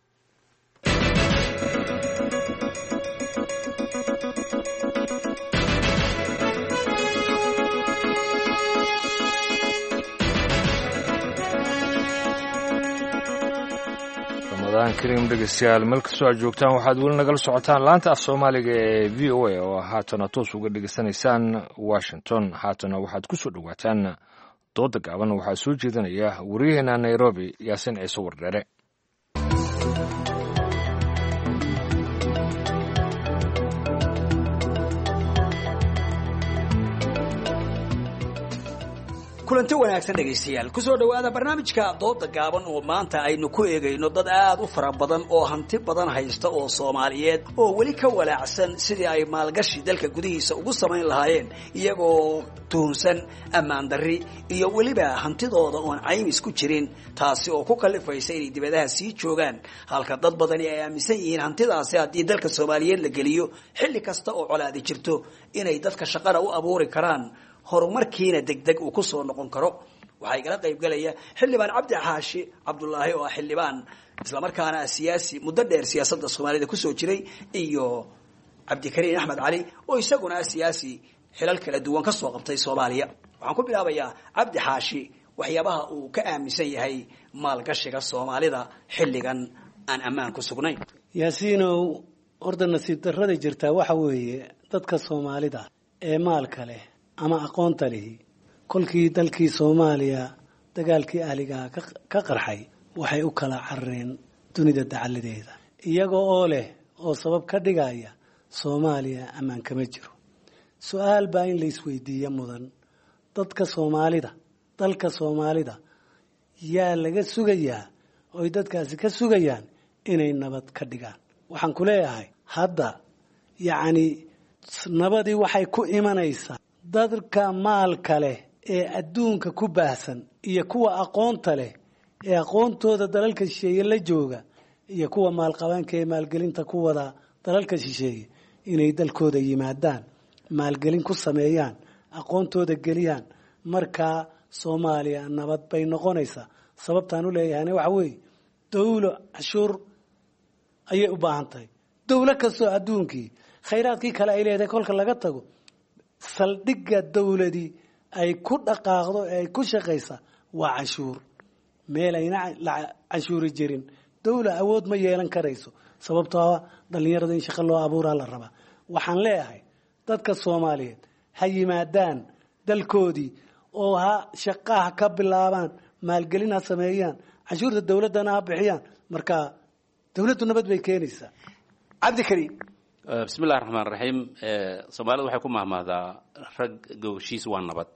karim dhegeystayaal meel kastoo aad joogtaan waxaad weli nagala socotaan laanta af Soomaaliga ee VOA oo haatana toos uga dhegeysanaysaan Washington. haatana waxaad ku soo dhawaataan dooda gaaban waxaa soo jeedinaya wariyaheena Nairobi Yaasin Ciise Wardheere. kulanti wanaagsan dhegaystayaal ku soo dhawaada barnaamijka dooda gaaban oo maanta aynu ku eegayno dad aad u fara badan oo hanti badan haysta oo Soomaaliyeed oo weli ka walaacsan sidii ay maalgashi dalka gudihiisa ugu samayn lahaayeen iyagoo tuhunsan ammaan darri iyo weliba hantidooda oon caymis ku jirin taasi oo ku kalifaysa inay dibadaha sii joogaan halka dad badani ay aaminsan yihiin hantidaasi haddii dalka Soomaaliyeed la geliyo xilli kasta oo colaadi jirto inay dadka shaqada u abuuri karaan horumarkiina degdeg uu ku soo noqon karo. waxay kala qayb galaya xildhibaan Cabdi Xaashi Cabdullaahi oo xildhibaan isla markaana siyaasi muddo dheer siyaasadda Soomaalida ku soo jiray iyo Cabdikariin Axmed Cali oo isaguna siyaasi xilal kala duwan ka soo qabtay Soomaaliya. waxaan ku bilaabayaa Cabdi Xaashi waxyaabaha uu ka aaminsan yahay maalgashiga Soomaalida xilligan aan ammaan ku sugnayn. Yaasiinow horta nasiib darrada jirta waxa weeye dadka Soomaalida ee maalka leh ama aqoonta leh kolkii dalkii Soomaaliya dagaalkii ahliga ka qarxay waxay u kala carreen dunida dacaladeeda iyagoo oo leh oo sabab ka dhigaya Soomaaliya amaan kama jiro. su'aal baa in la isweydiiyo mudan dadka Soomaalida dalka Soomaalida yaa laga sugayaa oo dadkaasi ka sugayaan inay nabad ka dhigaan. waxaan ku leeyahay hadda yacni nabadii waxay ku imanaysaa dadka maalka leh ee adduunka ku baahsan iyo kuwa aqoonta leh ee aqoontooda dalalka shisheeye la jooga iyo kuwa maalqabaanka ee maalgelinta ku wada dalalka shisheeye inay dalkooda yimaadaan maalgelin ku sameeyaan aqoontooda geliyaan markaa Soomaaliya nabad bay noqonaysaa. sababtaan u leeyahayna waxa weeye dawlo cashuur ayay u baahan tahay dowlo kastoo adduunkii khayraadkii kale ay leedahay kolka laga tago saldhigga dowladii ay ku dhaqaaqdo ee ay ku shaqaysa waa canshuur meel ayna canshuuri jirin dowla awood ma yeelan karayso sababtoo dhalinyarada in shaqo loo abuuraa la rabaa waxaan leeyahay dadka Soomaaliyeed ha yimaadaan dalkoodii oo ha shaqaha ka bilaabaan maalgelin ha sameeyaan canshuurta dowladana ha bixiyaan marka dowladdu nabad bay keenaysaa cabdikariim bismillahi raxmaani raxiim Soomaalida waxay ku mahmahdaa rag gowshiis waa nabad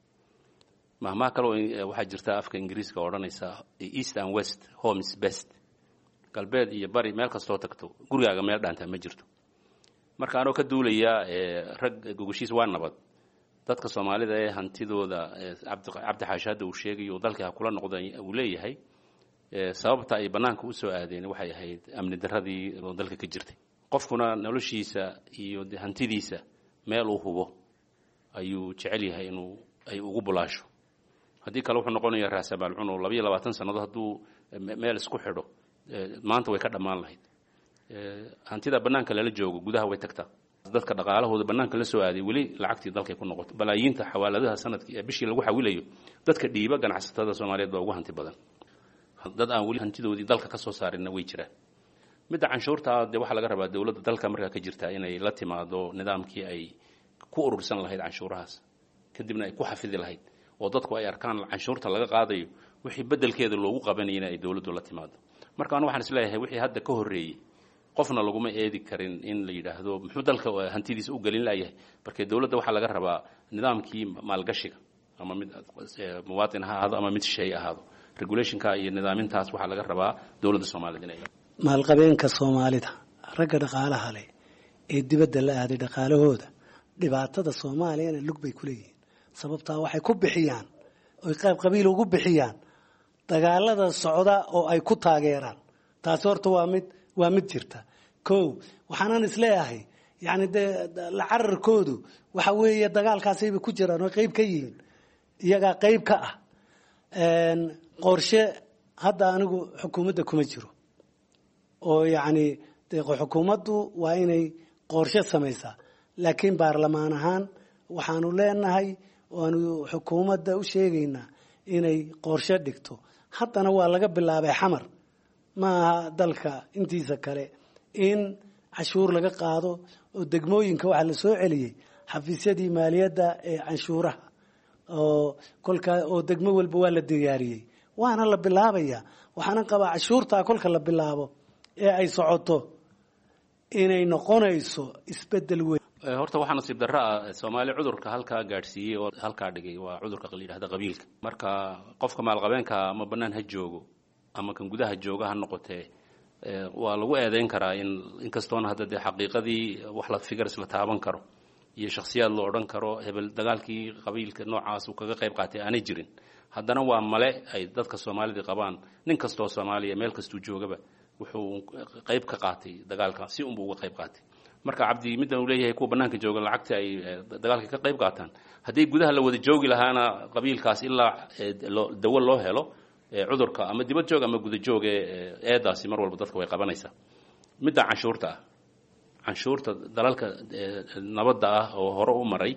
mahmaa kaloo waxaa jirta afka Ingiriiska odhanaysa east and west home is best galbeed iyo bari meel kastoo tagto gurigaaga meel dhaanta ma jirto marka anoo ka duulaya rag gogoshiis waa nabad dadka Soomaalida ee hantidooda Cabdi Xaashi hadda uu sheegayo dalka ha kula noqday uu leeyahay sababta ay banaanka u soo aadeen waxay ahayd amni daradii dalka ka jirtay qofkuna noloshiisa iyo hantidiisa meel uu hubo ayuu jecel yahay inuu ay ugu bulaasho haddii kale wuxuu noqonayaa raasamaal cuno 22 sanadood hadduu meel isku xidho maanta way ka dhammaan lahayd hantida banaanka lala joogo gudaha way tagtaa dadka dhaqaalahooda banaanka la soo aaday wali lacagtii dalka ku noqoto balaayiinta xawaaladaha sanadkii ee bishii lagu xawilayo dadka dhiiba ganacsatada Soomaaliyeed baa ugu hanti badan dad aan wali hantidoodii dalka ka soo saarinna way jiraan midda canshuurta waxa laga rabaa dawladda dalka markaa ka jirta inay la timaado nidaamkii ay ku urursan lahayd canshuurahaas kadibna ay ku xafidi lahayd oo dadku ay arkaan canshuurta laga qaadayo wixii bedelkeeda loogu qabanayna ay dawladdu la timaado marka waxaan isleeyahay wixii hadda ka horeeyay qofna laguma eedi karin in la yiraahdo muxuu dalka hantidiisa u galin lahayd markii dawladda waxa laga rabaa nidaamkii maalgashiga ama mid muwaadin ha ahaado ama mid shay ahaado regulationka iyo nidaamintaas waxa laga rabaa dawladda Soomaaliyeed inay maalqabeenka Soomaalida ragga dhaqaalaha leh ee dibadda la aaday dhaqaalahooda dhibaatada Soomaaliyeed lug bay ku leeyihiin sababtaa waxay ku bixiyaan oo qayb qabiil ugu bixiyaan dagaalada socda oo ay ku taageeraan taas horta waa mid jirta waxaan isleeyahay yani la cararkoodu waxa weeye dagaalkaas ay ku jiraan oo qayb ka yihiin iyaga qayb ka ah qorshe hadda anigu xukuumadda kuma jiro oo yani xukuumaddu waa inay qorshe samaysaa laakiin baarlamaan ahaan waxaanu leenahay waanu xukuumadda u sheegaynaa inay qorshe dhigto haddana waa laga bilaabay xamar maaha dalka intiisa kale in cashuur laga qaado oo degmooyinka waxa la soo celiyay xafiisyadii maaliyadda ee canshuuraha oo kolka oo degmo walba waa la diyaariyay waana la bilaabaya waxaana qabaa cashuurta kolka la bilaabo ee ay socoto inay noqonayso isbedel weyn horta waxa nasiib darro ah Soomaali cudurka halka gaarsiiyay oo halka dhigay waa cudurka qaliidada qabiilka marka qofka maalqabeenka ama banaan ha joogo ama kan gudaha jooga ha noqotee waa lagu eedeyn karaa in kastoona hadda xaqiiqadii wax la figures la taaban karo iyo shakhsiyaad loo oran karo hebel dagaalkii qabiilka noocaas uu kaga qayb qaatay aanay jirin haddana waa male ay dadka Soomaalida qabaan nin kastoo Soomaaliya meel kastuu joogaba wuxuu qayb ka qaatay dagaalka si uu uga qayb qaatay marka cabdi midna uu leeyahay kuwa banaanka jooga lacagta ay dagaalka ka qayb qaataan haddii gudaha la wada joogi lahaana qabiilkaas ilaa dawal loo helo cudurka ama dibad joog ama guda joog eedaasi mar walba dadka way qabanaysaa midda canshuurta dalalka nabadda ah oo hore u maray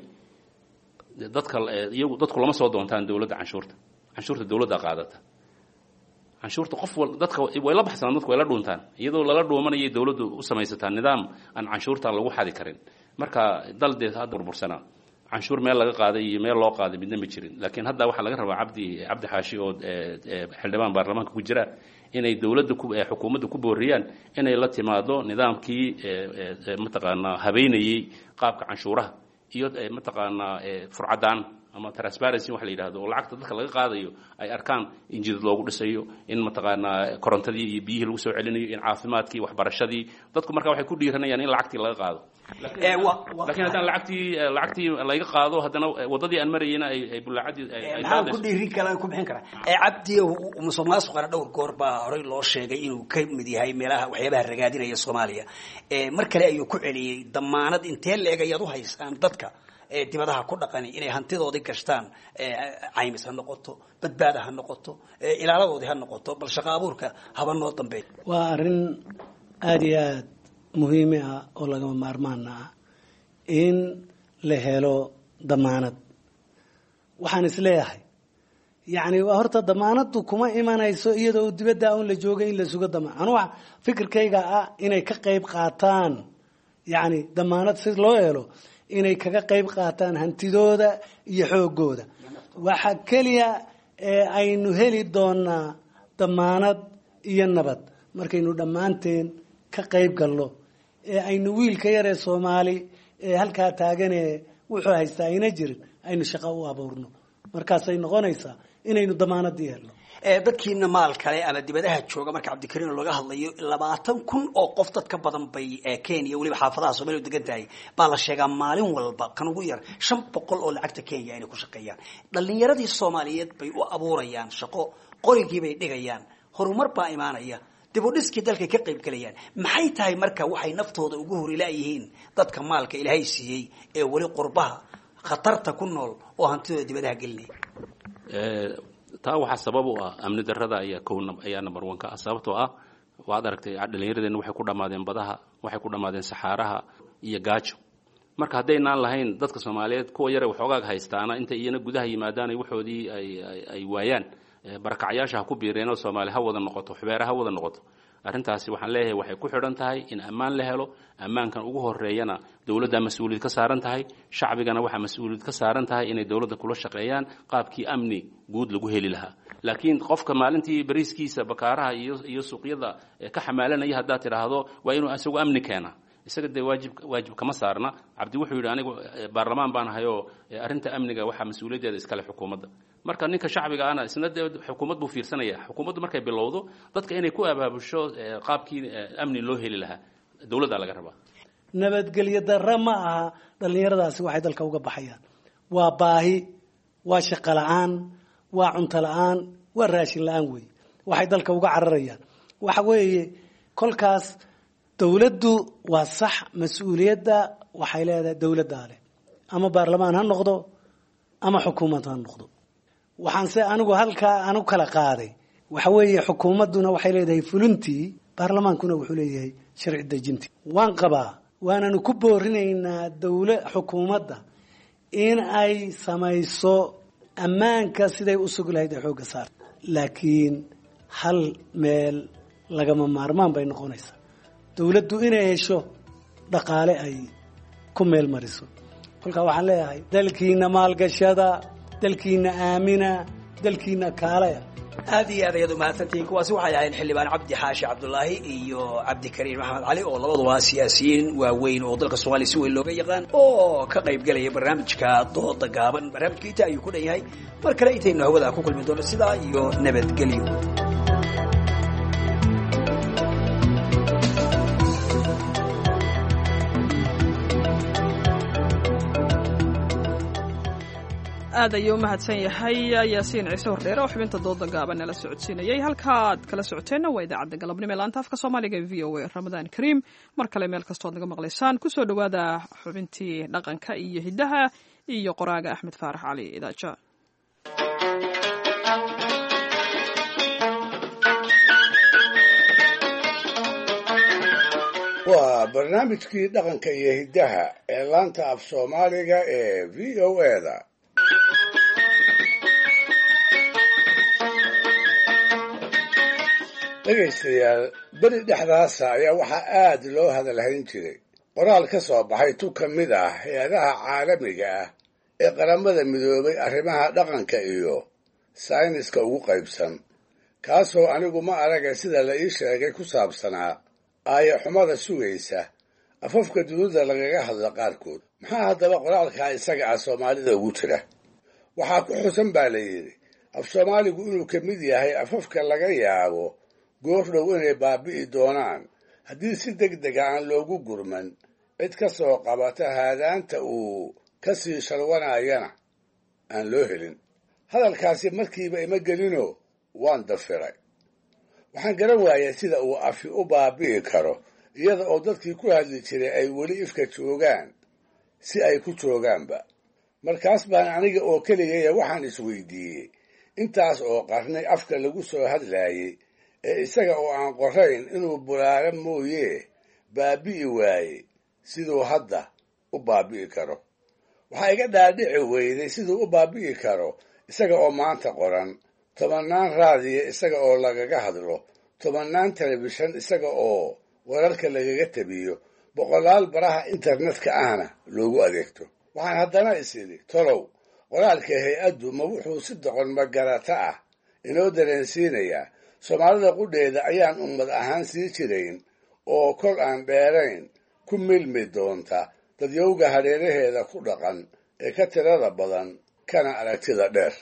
dadku lama soo doontaan dawladda canshuurta dawladda qaadata canshuurta qof dadka way la baxsan dadku way la dhuuntaan iyadoo lala dhuumanayay dawladdu u samaysataa nidaam aan canshuurta lagu xadi karin marka daldeed hadda burbursana canshuur meel laga qaaday iyo meel loo qaaday midna ma jirin laakiin hadda waxa laga rabaa Cabdi Xaashi oo xildhibaan baarlamaanka ku jira inay dawladda xukuumadda ku booriyaan inay la timaado nidaamkii mataqaana habeynayay qaabka canshuuraha iyo mataqaana furcadaan ama transparency wax la yiraahdo oo lacagta dadka laga qaadayo ay arkaan in jid loogu dhisayo in mataqaana korontadii iyo biyihii lagu soo celinayo in caafimaadkii waxbarashadii dadku marka waxay ku dhiiranayaan in lacagtii laga qaado laakiin haddana lacagtii laga qaado haddana wadadii aan marayna ay bulaacadii ay ku dhiirin karaan ku bixin karaan cabdi musuqmaasuqana dhowr goor baa horey loo sheegay inuu ka mid yahay meelaha waxyaabaha ragaadinaya Soomaaliya mar kale ayuu ku celiyay damaanad intee leeg ayaad u haysaan dadka dibadaha ku dhaqani inay hantidoodii gashtaan caymis ha noqoto badbaada ha noqoto ilaaladoodii ha noqoto bal shaqo abuurka haba noo dambeey waa arrin aad iyo aad muhiime ah oo lagama maarmaana ah in la helo damaanad. waxaan isleeyahay yacni horta damaanadu kuma imanayso iyadoo dibadda un la joogay in la sugo damaan. anu fikirkayga ah inay ka qayb qaataan, yacni damaanad si loo helo inay kaga qayb qaataan hantidooda iyo xoogooda. waxa keliya ee aynu heli doonaa damaanad iyo nabad markaynu dhammaanteen ka qayb galno, ee aynu wiilka yaree Soomaali ee halkaa taagane wuxuu haystaa ayna jirin aynu shaqo u abuurno. markaasay noqonaysaa inaynu damaanadii helno. dadkiina maal kale ama dibadaha jooga marka Cabdikariin laga hadlayo 20,000 oo qof dad ka badan bay Kenya waliba xaafadaha Soomaaliya degan tahay baa la sheegaa maalin walba kan ugu yar 500 oo lacagta Kenya ay ku shaqeeyaan. dhalinyaradii Soomaaliyeed bay u abuurayaan shaqo, qorigii bay dhigayaan, horumar baa imaanaya, dib u dhiskii dalka ka qayb galayaan. maxay tahay marka waxay naftooda ugu horilaayeen dadka maalka Ilaahay siiyay ee wali qurbaha khatarta ku nool oo hantidooda dibadaha gelinay? taa waxaa sabab u ah amni darrada ayaa number 1 ka ah. sababtoo ah waad aragtay dhalinyaradeen waxay ku dhamaadeen badaha, waxay ku dhamaadeen saxaaraha iyo gaajo. marka haddaynaan lahayn dadka Soomaaliyeed kuwa yar waxoogaag haystaana inta iyana gudaha yimaadaan ay waxoodii ay waayaan, barakacyaasha ha ku biireen oo Soomaali ha wada noqoto, xubeeraha ha wada noqoto. arrintaasi waxaan leeyahay waxay ku xidhan tahay in ammaan la helo. ammaankan ugu horeeyana dawladda mas'uuliyad ka saaran tahay, shacbigana waxa mas'uuliyad ka saaran tahay inay dawladda kula shaqeeyaan qaabkii amni guud lagu heli lahaa. laakiin qofka maalintii bariiskiisa bakaaraha iyo suuqyada ka xamaalanaya haddaad tidhaahdo waa inuu isagu amni keena, isaga dee waajib kama saarna. cabdi wuxuu yidhi anigu baarlamaan baan ahayoo arrinta amniga waxaa mas-uuliyaddeeda iskale xukuumadda. marka ninka shacbiga ana isna dee xukuumad buu fiirsanaya. xukuumaddu markay bilowdo dadka inay ku abaabusho qaabkii amni loo heli lahaa, dawladda laga rabaa. nabadgelyo darro ma aha dhallinyaradaasi waxay dalka uga baxayaan. waa baahi, waa shaqo la'aan, waa cunto la'aan, waa raashin la'aan weeye waxay dalka uga cararayaan. waxa weeye kolkaas dawladdu waa sax, mas-uuliyadda waxay leedahay dawladda leh, ama baarlamaan ha noqdo ama xukuumad ha noqdo. waxaanse anigu halkaa aanu kala qaaday waxa weeye xukuumadduna waxay leedahay fulintii, baarlamaankuna wuxuu leeyahay sharci dejintii. waan qabaa waananu ku boorinaynaa xukuumadda in ay samayso ammaanka siday u sugi lahayd ee xoogga saarta, laakiin hal meel lagama maarmaan bay noqonaysaa. dawladdu inay hesho dhaqaale ay ku meel mariso. kolkaa waxaan leeyahay dalkiina maalgashada, dalkiina aamina, dalkiina kaalaya. aad iyo aad ayaad u mahadsantihiin. kuwaasi waxay ahayd xildhibaan cabdi xaashi cabdulaahi iyo cabdikariin maxamed cali oo labaduba siyaasiyiin waaweyn oo dalka Soomaaliya si weyn looga yaqaan oo ka qayb galaya barnaamijka dooda gaaban. barnaamijka inta ayuu ku dhan yahay. mar kale intaynu hawada ku kulmi doono sidaa iyo nabadgelyo. aad ayuu u mahadsan yahay yaasiin ciise hordheere oo xubinta dooda gaaban nala socodsiinayay. halkaad kala socoteenna waa idaacadda galabnimo ee laanta afka Soomaaliga ee v o a. ramadaan kariim mar kale meel kastood naga maqlaysaan. kusoo dhawaada xubintii dhaqanka iyo hiddaha iyo qoraaga Axmed Faarax Cali Idaaja. waa barnaamijkii dhaqanka iyo hiddaha ee laanta af Soomaaliga ee v o a-da. dhegaystayaal, beri dhexdaasa ayaa waxaa aad loo hadalhayn jiray qoraal ka soo baxay tu ka mid ah hay-adaha caalamiga ah ee qaramada midoobay arrimaha dhaqanka iyo sayniska ugu qaybsan, kaasoo anigu ma araga sida la ii sheegay ku saabsanaa aaya xumada sugaysa afafka dunida lagaga hadlo qaarkood. maxaa haddaba qoraalkaa isaga ah Soomaalida ugu jira? waxaa ku xusan baa la yidhi af Soomaaligu inuu ka mid yahay afafka laga yaabo goordhow inay baabi'i doonaan haddii si degdega aan loogu gurman cid ka soo qabata haadaanta uu ka sii shalwanayana aan loo helin. hadalkaasi markiiba ima gelino waan dafiray. waxaan garan waayay sida uu afi u baabi'i karo iyada oo dadkii ku hadli jiray ay weli ifka joogaan si ay ku joogaanba. markaas baan aniga oo keligaya waxaan isweydiiyey intaas oo qarnay afka lagu soo hadlaayey ee isaga oo aan qorayn inuu bulaalo mooye baabi'i waayey siduu hadda u baabi'i karo. waxaa iga dhaadhici weyday siduu u baabi'i karo isaga oo maanta qoran, 10 raadiyo isaga oo lagaga hadlo, 10 telefishan isaga oo wararka lagaga tabiyo, 100 baraha internetka ahna loogu adeegto. waxaan haddana is idhi tolow qoraalka hay-addu ma wuxuu si doqon magarata ah inoo dareensiinayaa soomaalida qudheeda ayaan ummad ahaan sii jirayn oo kol aan dheerayn ku milmi doonta dadyowga hareeraheeda ku dhaqan ee ka tirada badan kana aragtida dheer.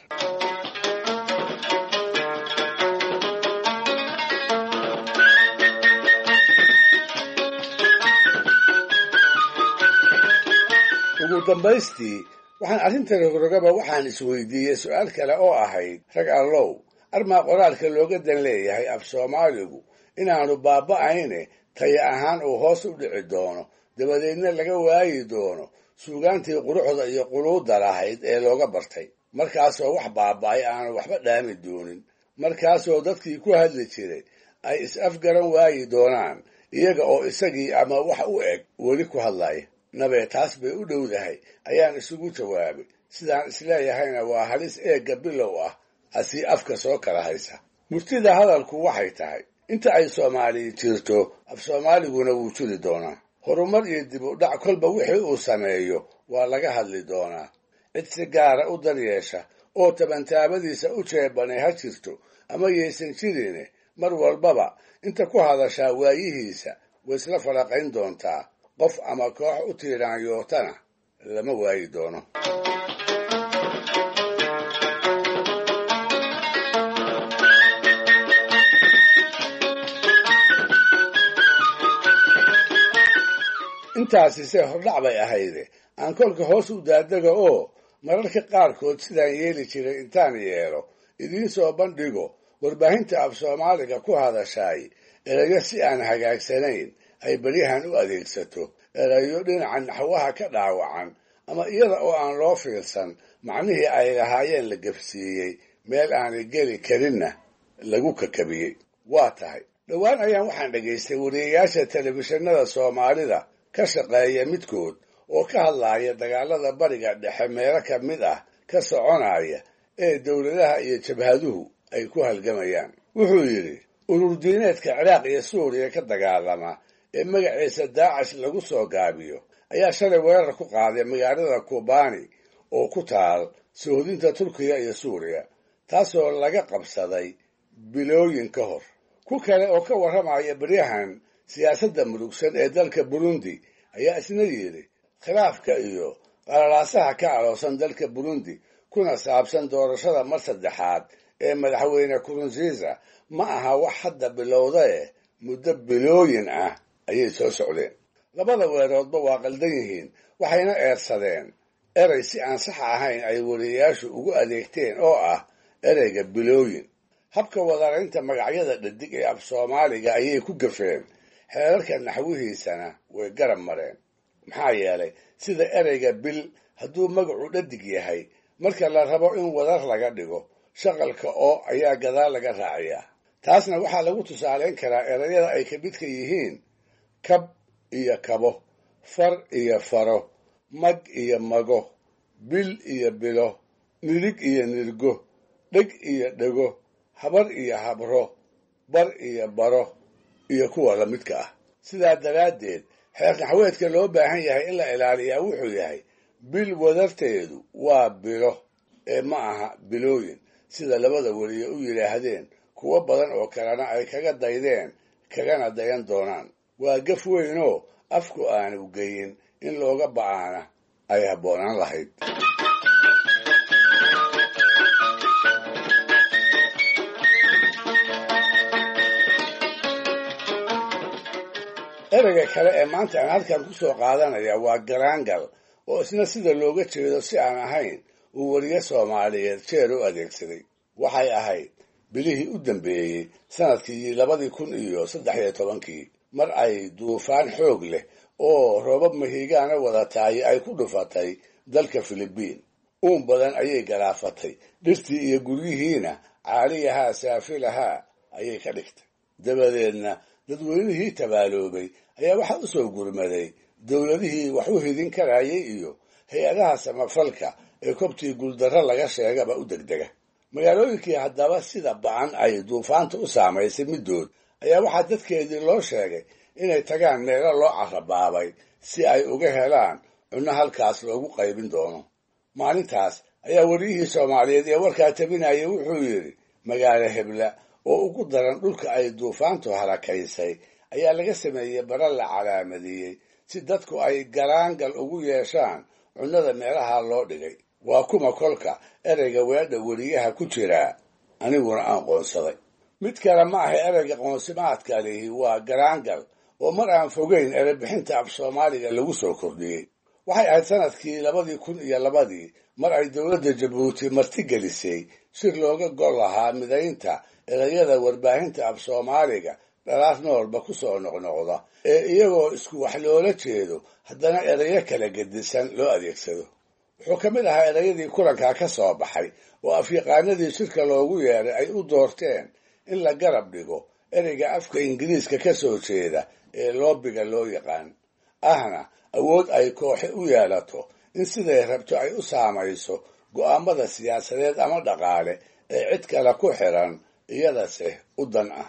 ugu dambaystii waxaan arrinta rogrogaba waxaan isweydiiyey su-aal kale oo ahayd rag allow armaa qoraalka looga dan leeyahay af soomaaligu inaanu baaba'ayne taya ahaan uu hoos u dhici doono, dabadeedna laga waayi doono suugaantii quruxda iyo quluudda lahayd ee looga bartay, markaasoo wax baaba'ay aanu waxba dhaami doonin, markaasoo dadkii ku hadli jiray ay is-afgaran waayi doonaan iyaga oo isagii ama wax u eg weli ku hadlaya. nabee taas bay u dhowdahay ayaan isugu jawaabay, sidaan isleeyahayna waa halis eegga bilow ah asii afka soo kala haysa. murtida hadalku waxay tahay inta ay soomaaliya jirto af soomaaliguna wuu jiri doonaa. horumar iyo dib u dhac kolba wixii uu sameeyo waa laga hadli doonaa. cid si gaara u daryeesha oo tabantaabadiisa u jeebanay ha jirto ama yaysan jirine, mar walbaba inta ku hadashaa waayihiisa way isla falaqayn doontaa. qof ama koox u tiiraanyootana lama waayi doono. intaasi se hordhac bay ahayde aan kolka hoos u daadega oo mararka qaarkood sidaan yeeli jiray intaan yeelo idiin soo bandhigo warbaahinta af soomaaliga ku hadashaay erayo si aan hagaagsanayn ay beryahan u adeegsato, erayo dhinaca naxwaha ka dhaawacan ama iyada oo aan loo fiirsan macnihii ay lahaayeen la gafsiiyey, meel aanay geli karinna lagu kakabiyey. waa tahay dhowaan ayaan waxaan dhegaystay wariyayaasha telefishinada soomaalida ka shaqeeya midkood oo ka hadlaaya dagaalada bariga dhexe meelo ka mid ah ka soconaya ee dowladaha iyo jabhaduhu ay ku halgamayaan. wuxuu yidhi ururdiineedka ciraaq iyo suuriya ka dagaalama ee magaciisa daacish lagu soo gaabiyo ayaa shalay weerar ku qaaday magaalada kobani oo ku taal sohodinta turkiya iyo suuriya, taasoo laga qabsaday bilooyin ka hor. ku kale oo ka warramaya beryahan siyaasadda murugsan ee dalka burundi ayaa isna yidhi khilaafka iyo qalalaasaha ka aloosan dalka burundi kuna saabsan doorashada mar saddexaad ee madaxweyne Nkurunziza ma aha wax hadda bilowdae muddo bilooyin ah ayay soo socdeen. labada weeroodba waa qaldan yihiin, waxayna eersadeen erey si aan sax ahayn ay wariyayaashu ugu adeegteen oo ah ereyga bilooyin. habka wadaraynta magacyada dhadig ee af soomaaliga ayay ku gafeen, xeerarka naxwihiisana way garab mareen. maxaa yeelay sida ereyga bil hadduu magacu dhadig yahay, marka la rabo in wadar laga dhigo shaqalka oo ayaa gadaal laga raaciyaa. taasna waxaa lagu tusaaleyn karaa erayada ay ka midka yihiin kab iyo kabo, far iyo faro, mag iyo mago, bil iyo bilo, nirig iyo nirgo, dheg iyo dhego, habar iyo habro, bar iyo baro iyo kuwa la midka ah. sidaa daraaddeed xeer naxweedka loo baahan yahay in la ilaaliyaa wuxuu yahay bil wadarteedu waa bilo ee ma aha bilooyin, sida labada weliye u yidhaahdeen kuwo badan oo kalena ay kaga daydeen kagana dayan doonaan. waa gaf weynoo afku aanu geyin in looga ba'aana ay habboonaan lahayd. ereyga kale ee maanta aan halkan ku soo qaadanaya waa garaangal, oo isna sida looga jeedo si aan ahayn uu wariye soomaaliyeed jeer u adeegsaday. waxay ahayd bilihii u dambeeyey sanadkii 2013 mar ay duufaan xoog leh oo roobab mahiigaana wadataay ay ku dhufatay dalka Filibiin. uun badan ayay galaafatay, dhirtii iyo guryihiina caaliyahaa saafilahaa ayay ka dhigtay. dabadeedna dadweynihii tabaaloobay ayaa waxaa u soo gurmaday dowladihii wax u hidin karayay iyo hay-adaha samafalka ee kobtii guuldarro laga sheegaba u degdega. magaalooyinkii haddaba sida ba-an ay duufaanta u saamaysay middood ayaa waxaa dadkeedii loo sheegay inay tagaan meelo loo carabaabay si ay uga helaan cunno halkaas loogu qaybin doono. maalintaas ayaa wariyihii soomaaliyeed ee warkaa tabinayay wuxuu yidhi magaalo hebla oo ugu daran dhulka ay duufaantu harakaysay ayaa laga sameeyey bara la calaamadiyey si dadku ay galaangal ugu yeeshaan cunnada meelaha loo dhigay. waa kuma kolka ereyga weedha weriyaha ku jiraa aniguna aan qoonsaday. mid kale ma ahay ereyga qoonsimaadka lihi waa galaangal oo mar aan fogeyn erebixinta af soomaaliga lagu soo kordhiyey. waxay ahayd sanadkii 2002 mar ay dowladda jabuuti martigelisay shir looga gol lahaa midaynta ereyada warbaahinta af soomaaliga dhalaar noolba ku soo noqnoqda ee iyagoo isku wax loola jeedo haddana ereyo kala gedisan loo adeegsado. wuxuu ka mid ahaa ereyadii kulankaa ka soo baxay oo afyaqaanadii shirka loogu yeeray ay u doorteen in la garab dhigo ereyga afka ingiriiska ka soo jeeda ee loobiga loo yaqaan ahna awood ay kooxe u yeelato in siday rabto ay u saamayso go'aamada siyaasadeed ama dhaqaale ee cid kale ku xiran iyadase u dan ah.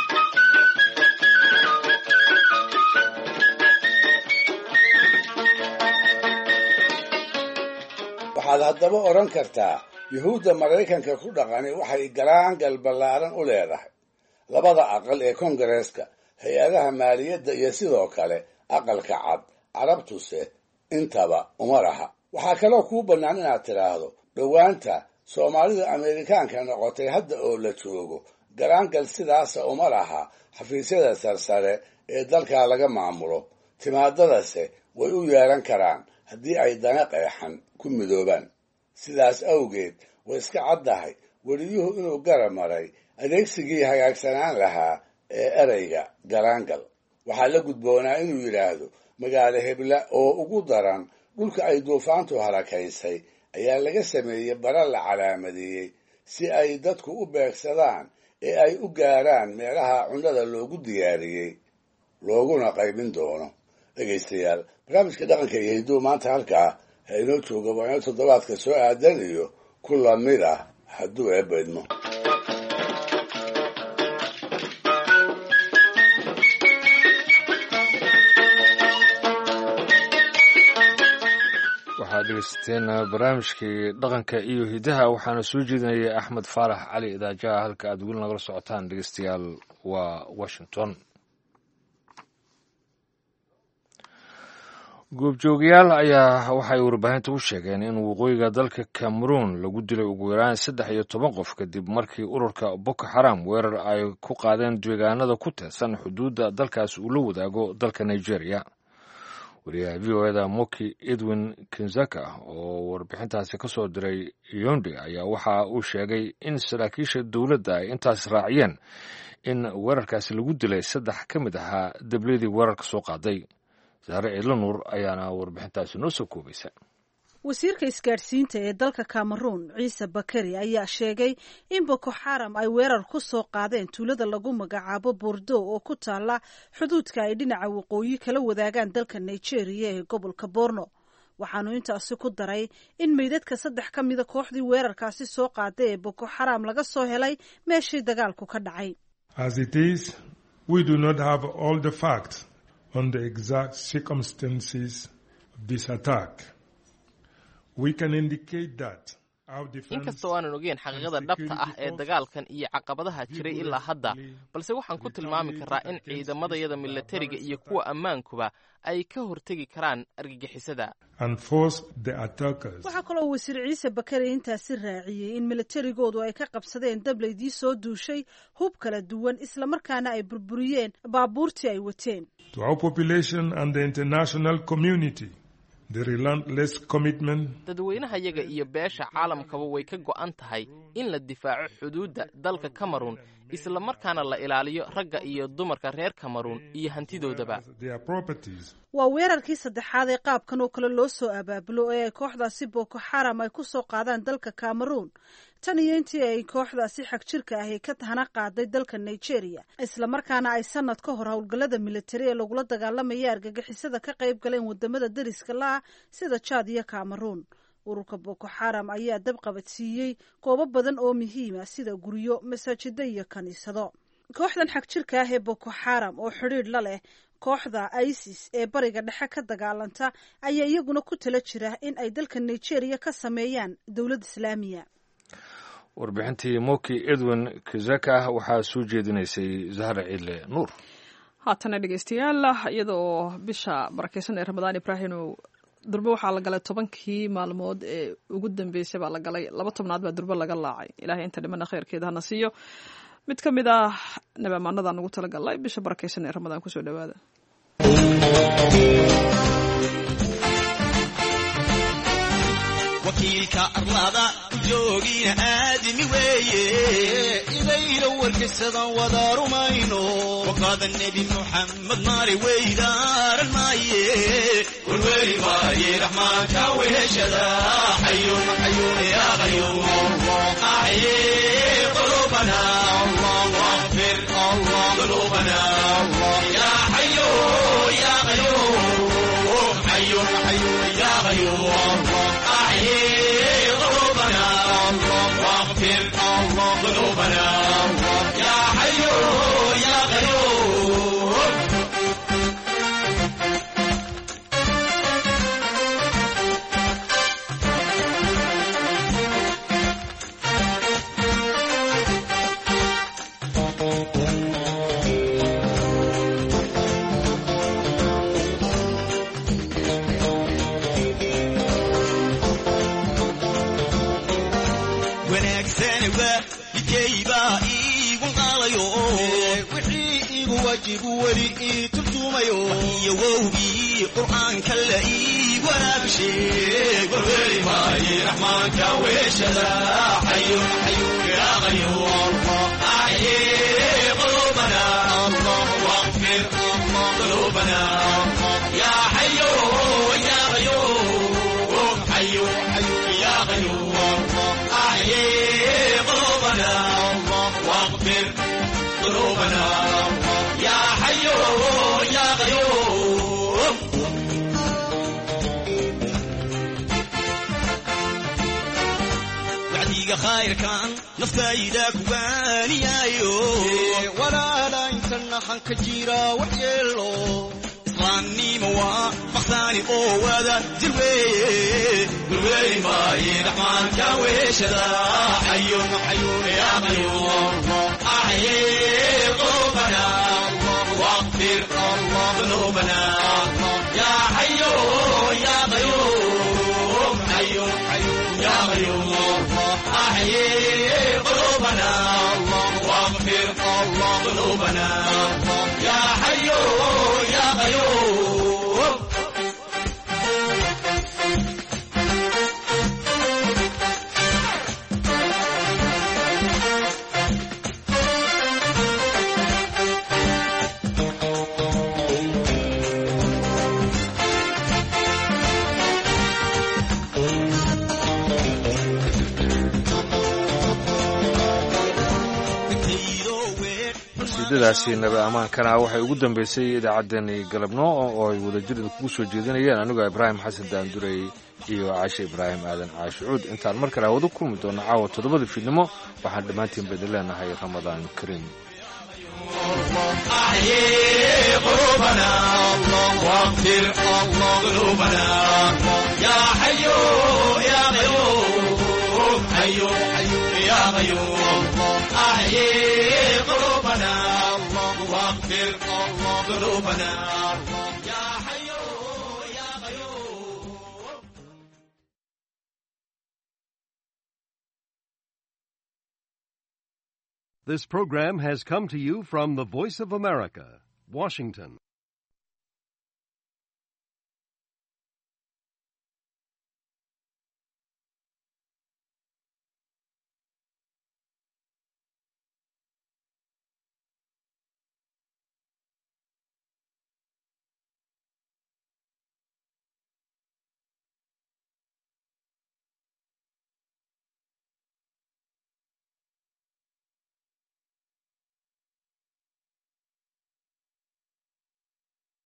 waxaad haddaba odhan kartaa yuhuudda maraykanka ku dhaqani waxay galaangal ballaaran u leedahay labada aqal ee kongareeska, hay-adaha maaliyadda iyo sidoo kale aqalka cad. carabtuse intaba uma laha. waxaa kaloo kuu bannaan inaad tidhaahdo dhowaanta soomaalida ameerikaanka noqotay hadda oo la joogo galaangal sidaasa uma laha xafiisyada sarsare ee dalkaa laga maamulo. timaadadase way u yeelan karaan haddii ay dana qeexan ku midoobaan. sidaas awgeed way iska caddahay weliyuhu inuu garab maray adeegsigii hagaagsanaan lahaa ee ereyga galaangal. waxaa la gudboonaa inuu yidhaahdo magaalo hebla oo ugu daran dhulka ay duufaantu harakaysay ayaa laga sameeyey bara la calaamadeeyey si ay dadku u beegsadaan ee ay u gaaraan meelaha cunnada loogu diyaariyey looguna qaybin doono. dhegaystayaal, barnaamijka dhaqanka iyo hidduu maanta halkaa ha inoo jooga waa inoo toddobaadka soo aadan iyo ku lamid ah hadduu eebba idmo. waxaad dhegeysateen barnaamijkii dhaqanka iyo hidaha waxaana soo jeedinayay axmed faarax cali idaajaha. halka aad weli nagala socotaan dhegeystayaal waa washington. goobjoogayaal ayaa waxay warbaahinta u sheegeen in waqooyiga dalka cameroon lagu dilay ugu yaraan 13 qof kadib markii ururka boko haram weerar ay ku qaadeen deegaanada ku teedsan xuduudda dalkaas uu la wadaago dalka nigeria. wariyaha v o eda moki edwin kinzaka oo warbixintaasi ka soo diray yondi ayaa waxa uu sheegay in saraakiisha dowladda ay intaas raaciyeen in weerarkaasi lagu dilay 3 ka mid ahaa dabladii weerarka soo qaaday. saare eelanuur ayaana warbixintaasi noo soo koobaysa. wasiirka isgaadhsiinta ee dalka cameroon ciise bakari ayaa sheegay in boko haram ay weerar ku soo qaadeen tuulada lagu magacaabo bordo oo ku taala xuduudka ay dhinaca waqooyi kala wadaagaan dalka nigeria ee gobolka borno. waxaanu intaasi ku daray in meydadka 3 ka mida kooxdii weerarkaasi soo qaaday ee boko haram laga soo helay meeshii dagaalku ka dhacay. As it is, we do not have all the facts on the exact circumstances of this attack. We can indicate that inkastoo aanan ogeyn xaqiiqada dhabta ah ee dagaalkan iyo caqabadaha jiray ilaa hadda, balse waxaan ku tilmaami karaa in ciidamadayada milatariga iyo kuwa ammaankuba ay ka hortegi karaan argagixisada. waxaa kaloo wasiir ciise bakari intaasi raaciyey in milatarigoodu ay ka qabsadeen dablaydii soo duushay hub kala duwan islamarkaana ay burburiyeen baabuurtii ay wateen. To our population and the international community, the relentless commitment. dadweynaha yaga iyo beesha caalamkaba way ka go'an tahay in la difaaco xuduudda dalka Cameroon isla markaana la ilaaliyo ragga iyo dumarka reer Cameroon iyo hantidoodaba. waa weerarkii saddexaad ee qaabkan oo kale loo soo abaabulo ee ay kooxdaasi Boko Haram ay ku soo qaadaan dalka Cameroon tan iyo intii ay kooxdaasi xag jirka ah ka tahana qaaday dalka Nigeria isla markaana ay sanad ka hor howlgallada militari ee lagula dagaalamaya argagixisada ka qayb galeen wadamada dariska la sida Chad iyo Cameroon. ururka Boko Haram ayaa dab qabadsiiyey goobo badan oo muhiim ah sida guryo, masaajida iyo kaniisado. kooxdan xag jirka ah ee Boko Haram oo xiriir la leh kooxda ISIS ee bariga dhexe ka dagaalanta ayaa iyaguna ku tala jira in ay dalka Nigeria ka sameeyaan dawlad islaamiya. warbixintii Moki Edwin Kizaka waxaa soo jeedinaysay Zahra Ciile Nuur. haatana dhegeystayaal iyadoo bisha barakeysan ee Ramadaan Ibraahim durba waxaa la galay 10kii maalmood ee ugu dambeysay baa la galay 12aad baa durba laga laacay. ilaahay inta dhimana khayrkeeda hana siiyo. mid ka mid ah nabamaanada ugu tala galay bisha barakeysan ee Ramadaan ku soo dhawaada. wakiilka arlada joogina aadimi weeye idayla warkisadan wada rumayno waqada nabi muhammad mari weydaaran maaye warweli maaye raxmaanka weheshada xayun xayun ya qayyum ahye qulubana allah waghfir allah qulubana ya hayyu ya qayyum hayyun hayyun ya qayyum قلوبنا يا حي يا قيوم ولي ترجميو يووبي قرآن كلئي ولا بشيء قولي ماي رحمانك ويشلا حي حي يا غيور أحيي قلوبنا الله واغفر الله قلوبنا يا حي يا غيور حي حي يا غيور أحيي قلوبنا الله واغفر قلوبنا يا حي يا قيوم وعديك خير كان نفتايدك وانيايو ولا لا ينسى خنك جيرا وحيلو إسلامي موا مختاني قوة جلوي قلوي ما يرحمن كويشدا حي حي يا قيوم أحيي قلوبنا واغفر الله ذنوبنا يا حي يا قيوم حي حي يا قيوم أحيي قلوبنا واغفر الله ذنوبنا يا حي يا قيوم qasiidadaasi nabi amaankana waxay ugu dambeysay idaacaddeenii galabno oo ay wadajirada kugu soo jeedinayeen anigoo Ibraahim Xasan Daandurey iyo Caashe Ibraahim Aadan Caashuud. intaan mar kale wada kulmi doono caawa 7 fiidnimo waxaan dhammaantiin badan leenahay Ramadaan Kariim. أحيي قلوبنا واغفر الله قلوبنا يا حي يا قيوم حي حي يا قيوم أحيي قلوبنا واغفر الله قلوبنا يا حي يا قيوم. This program has come to you from the Voice of America, Washington.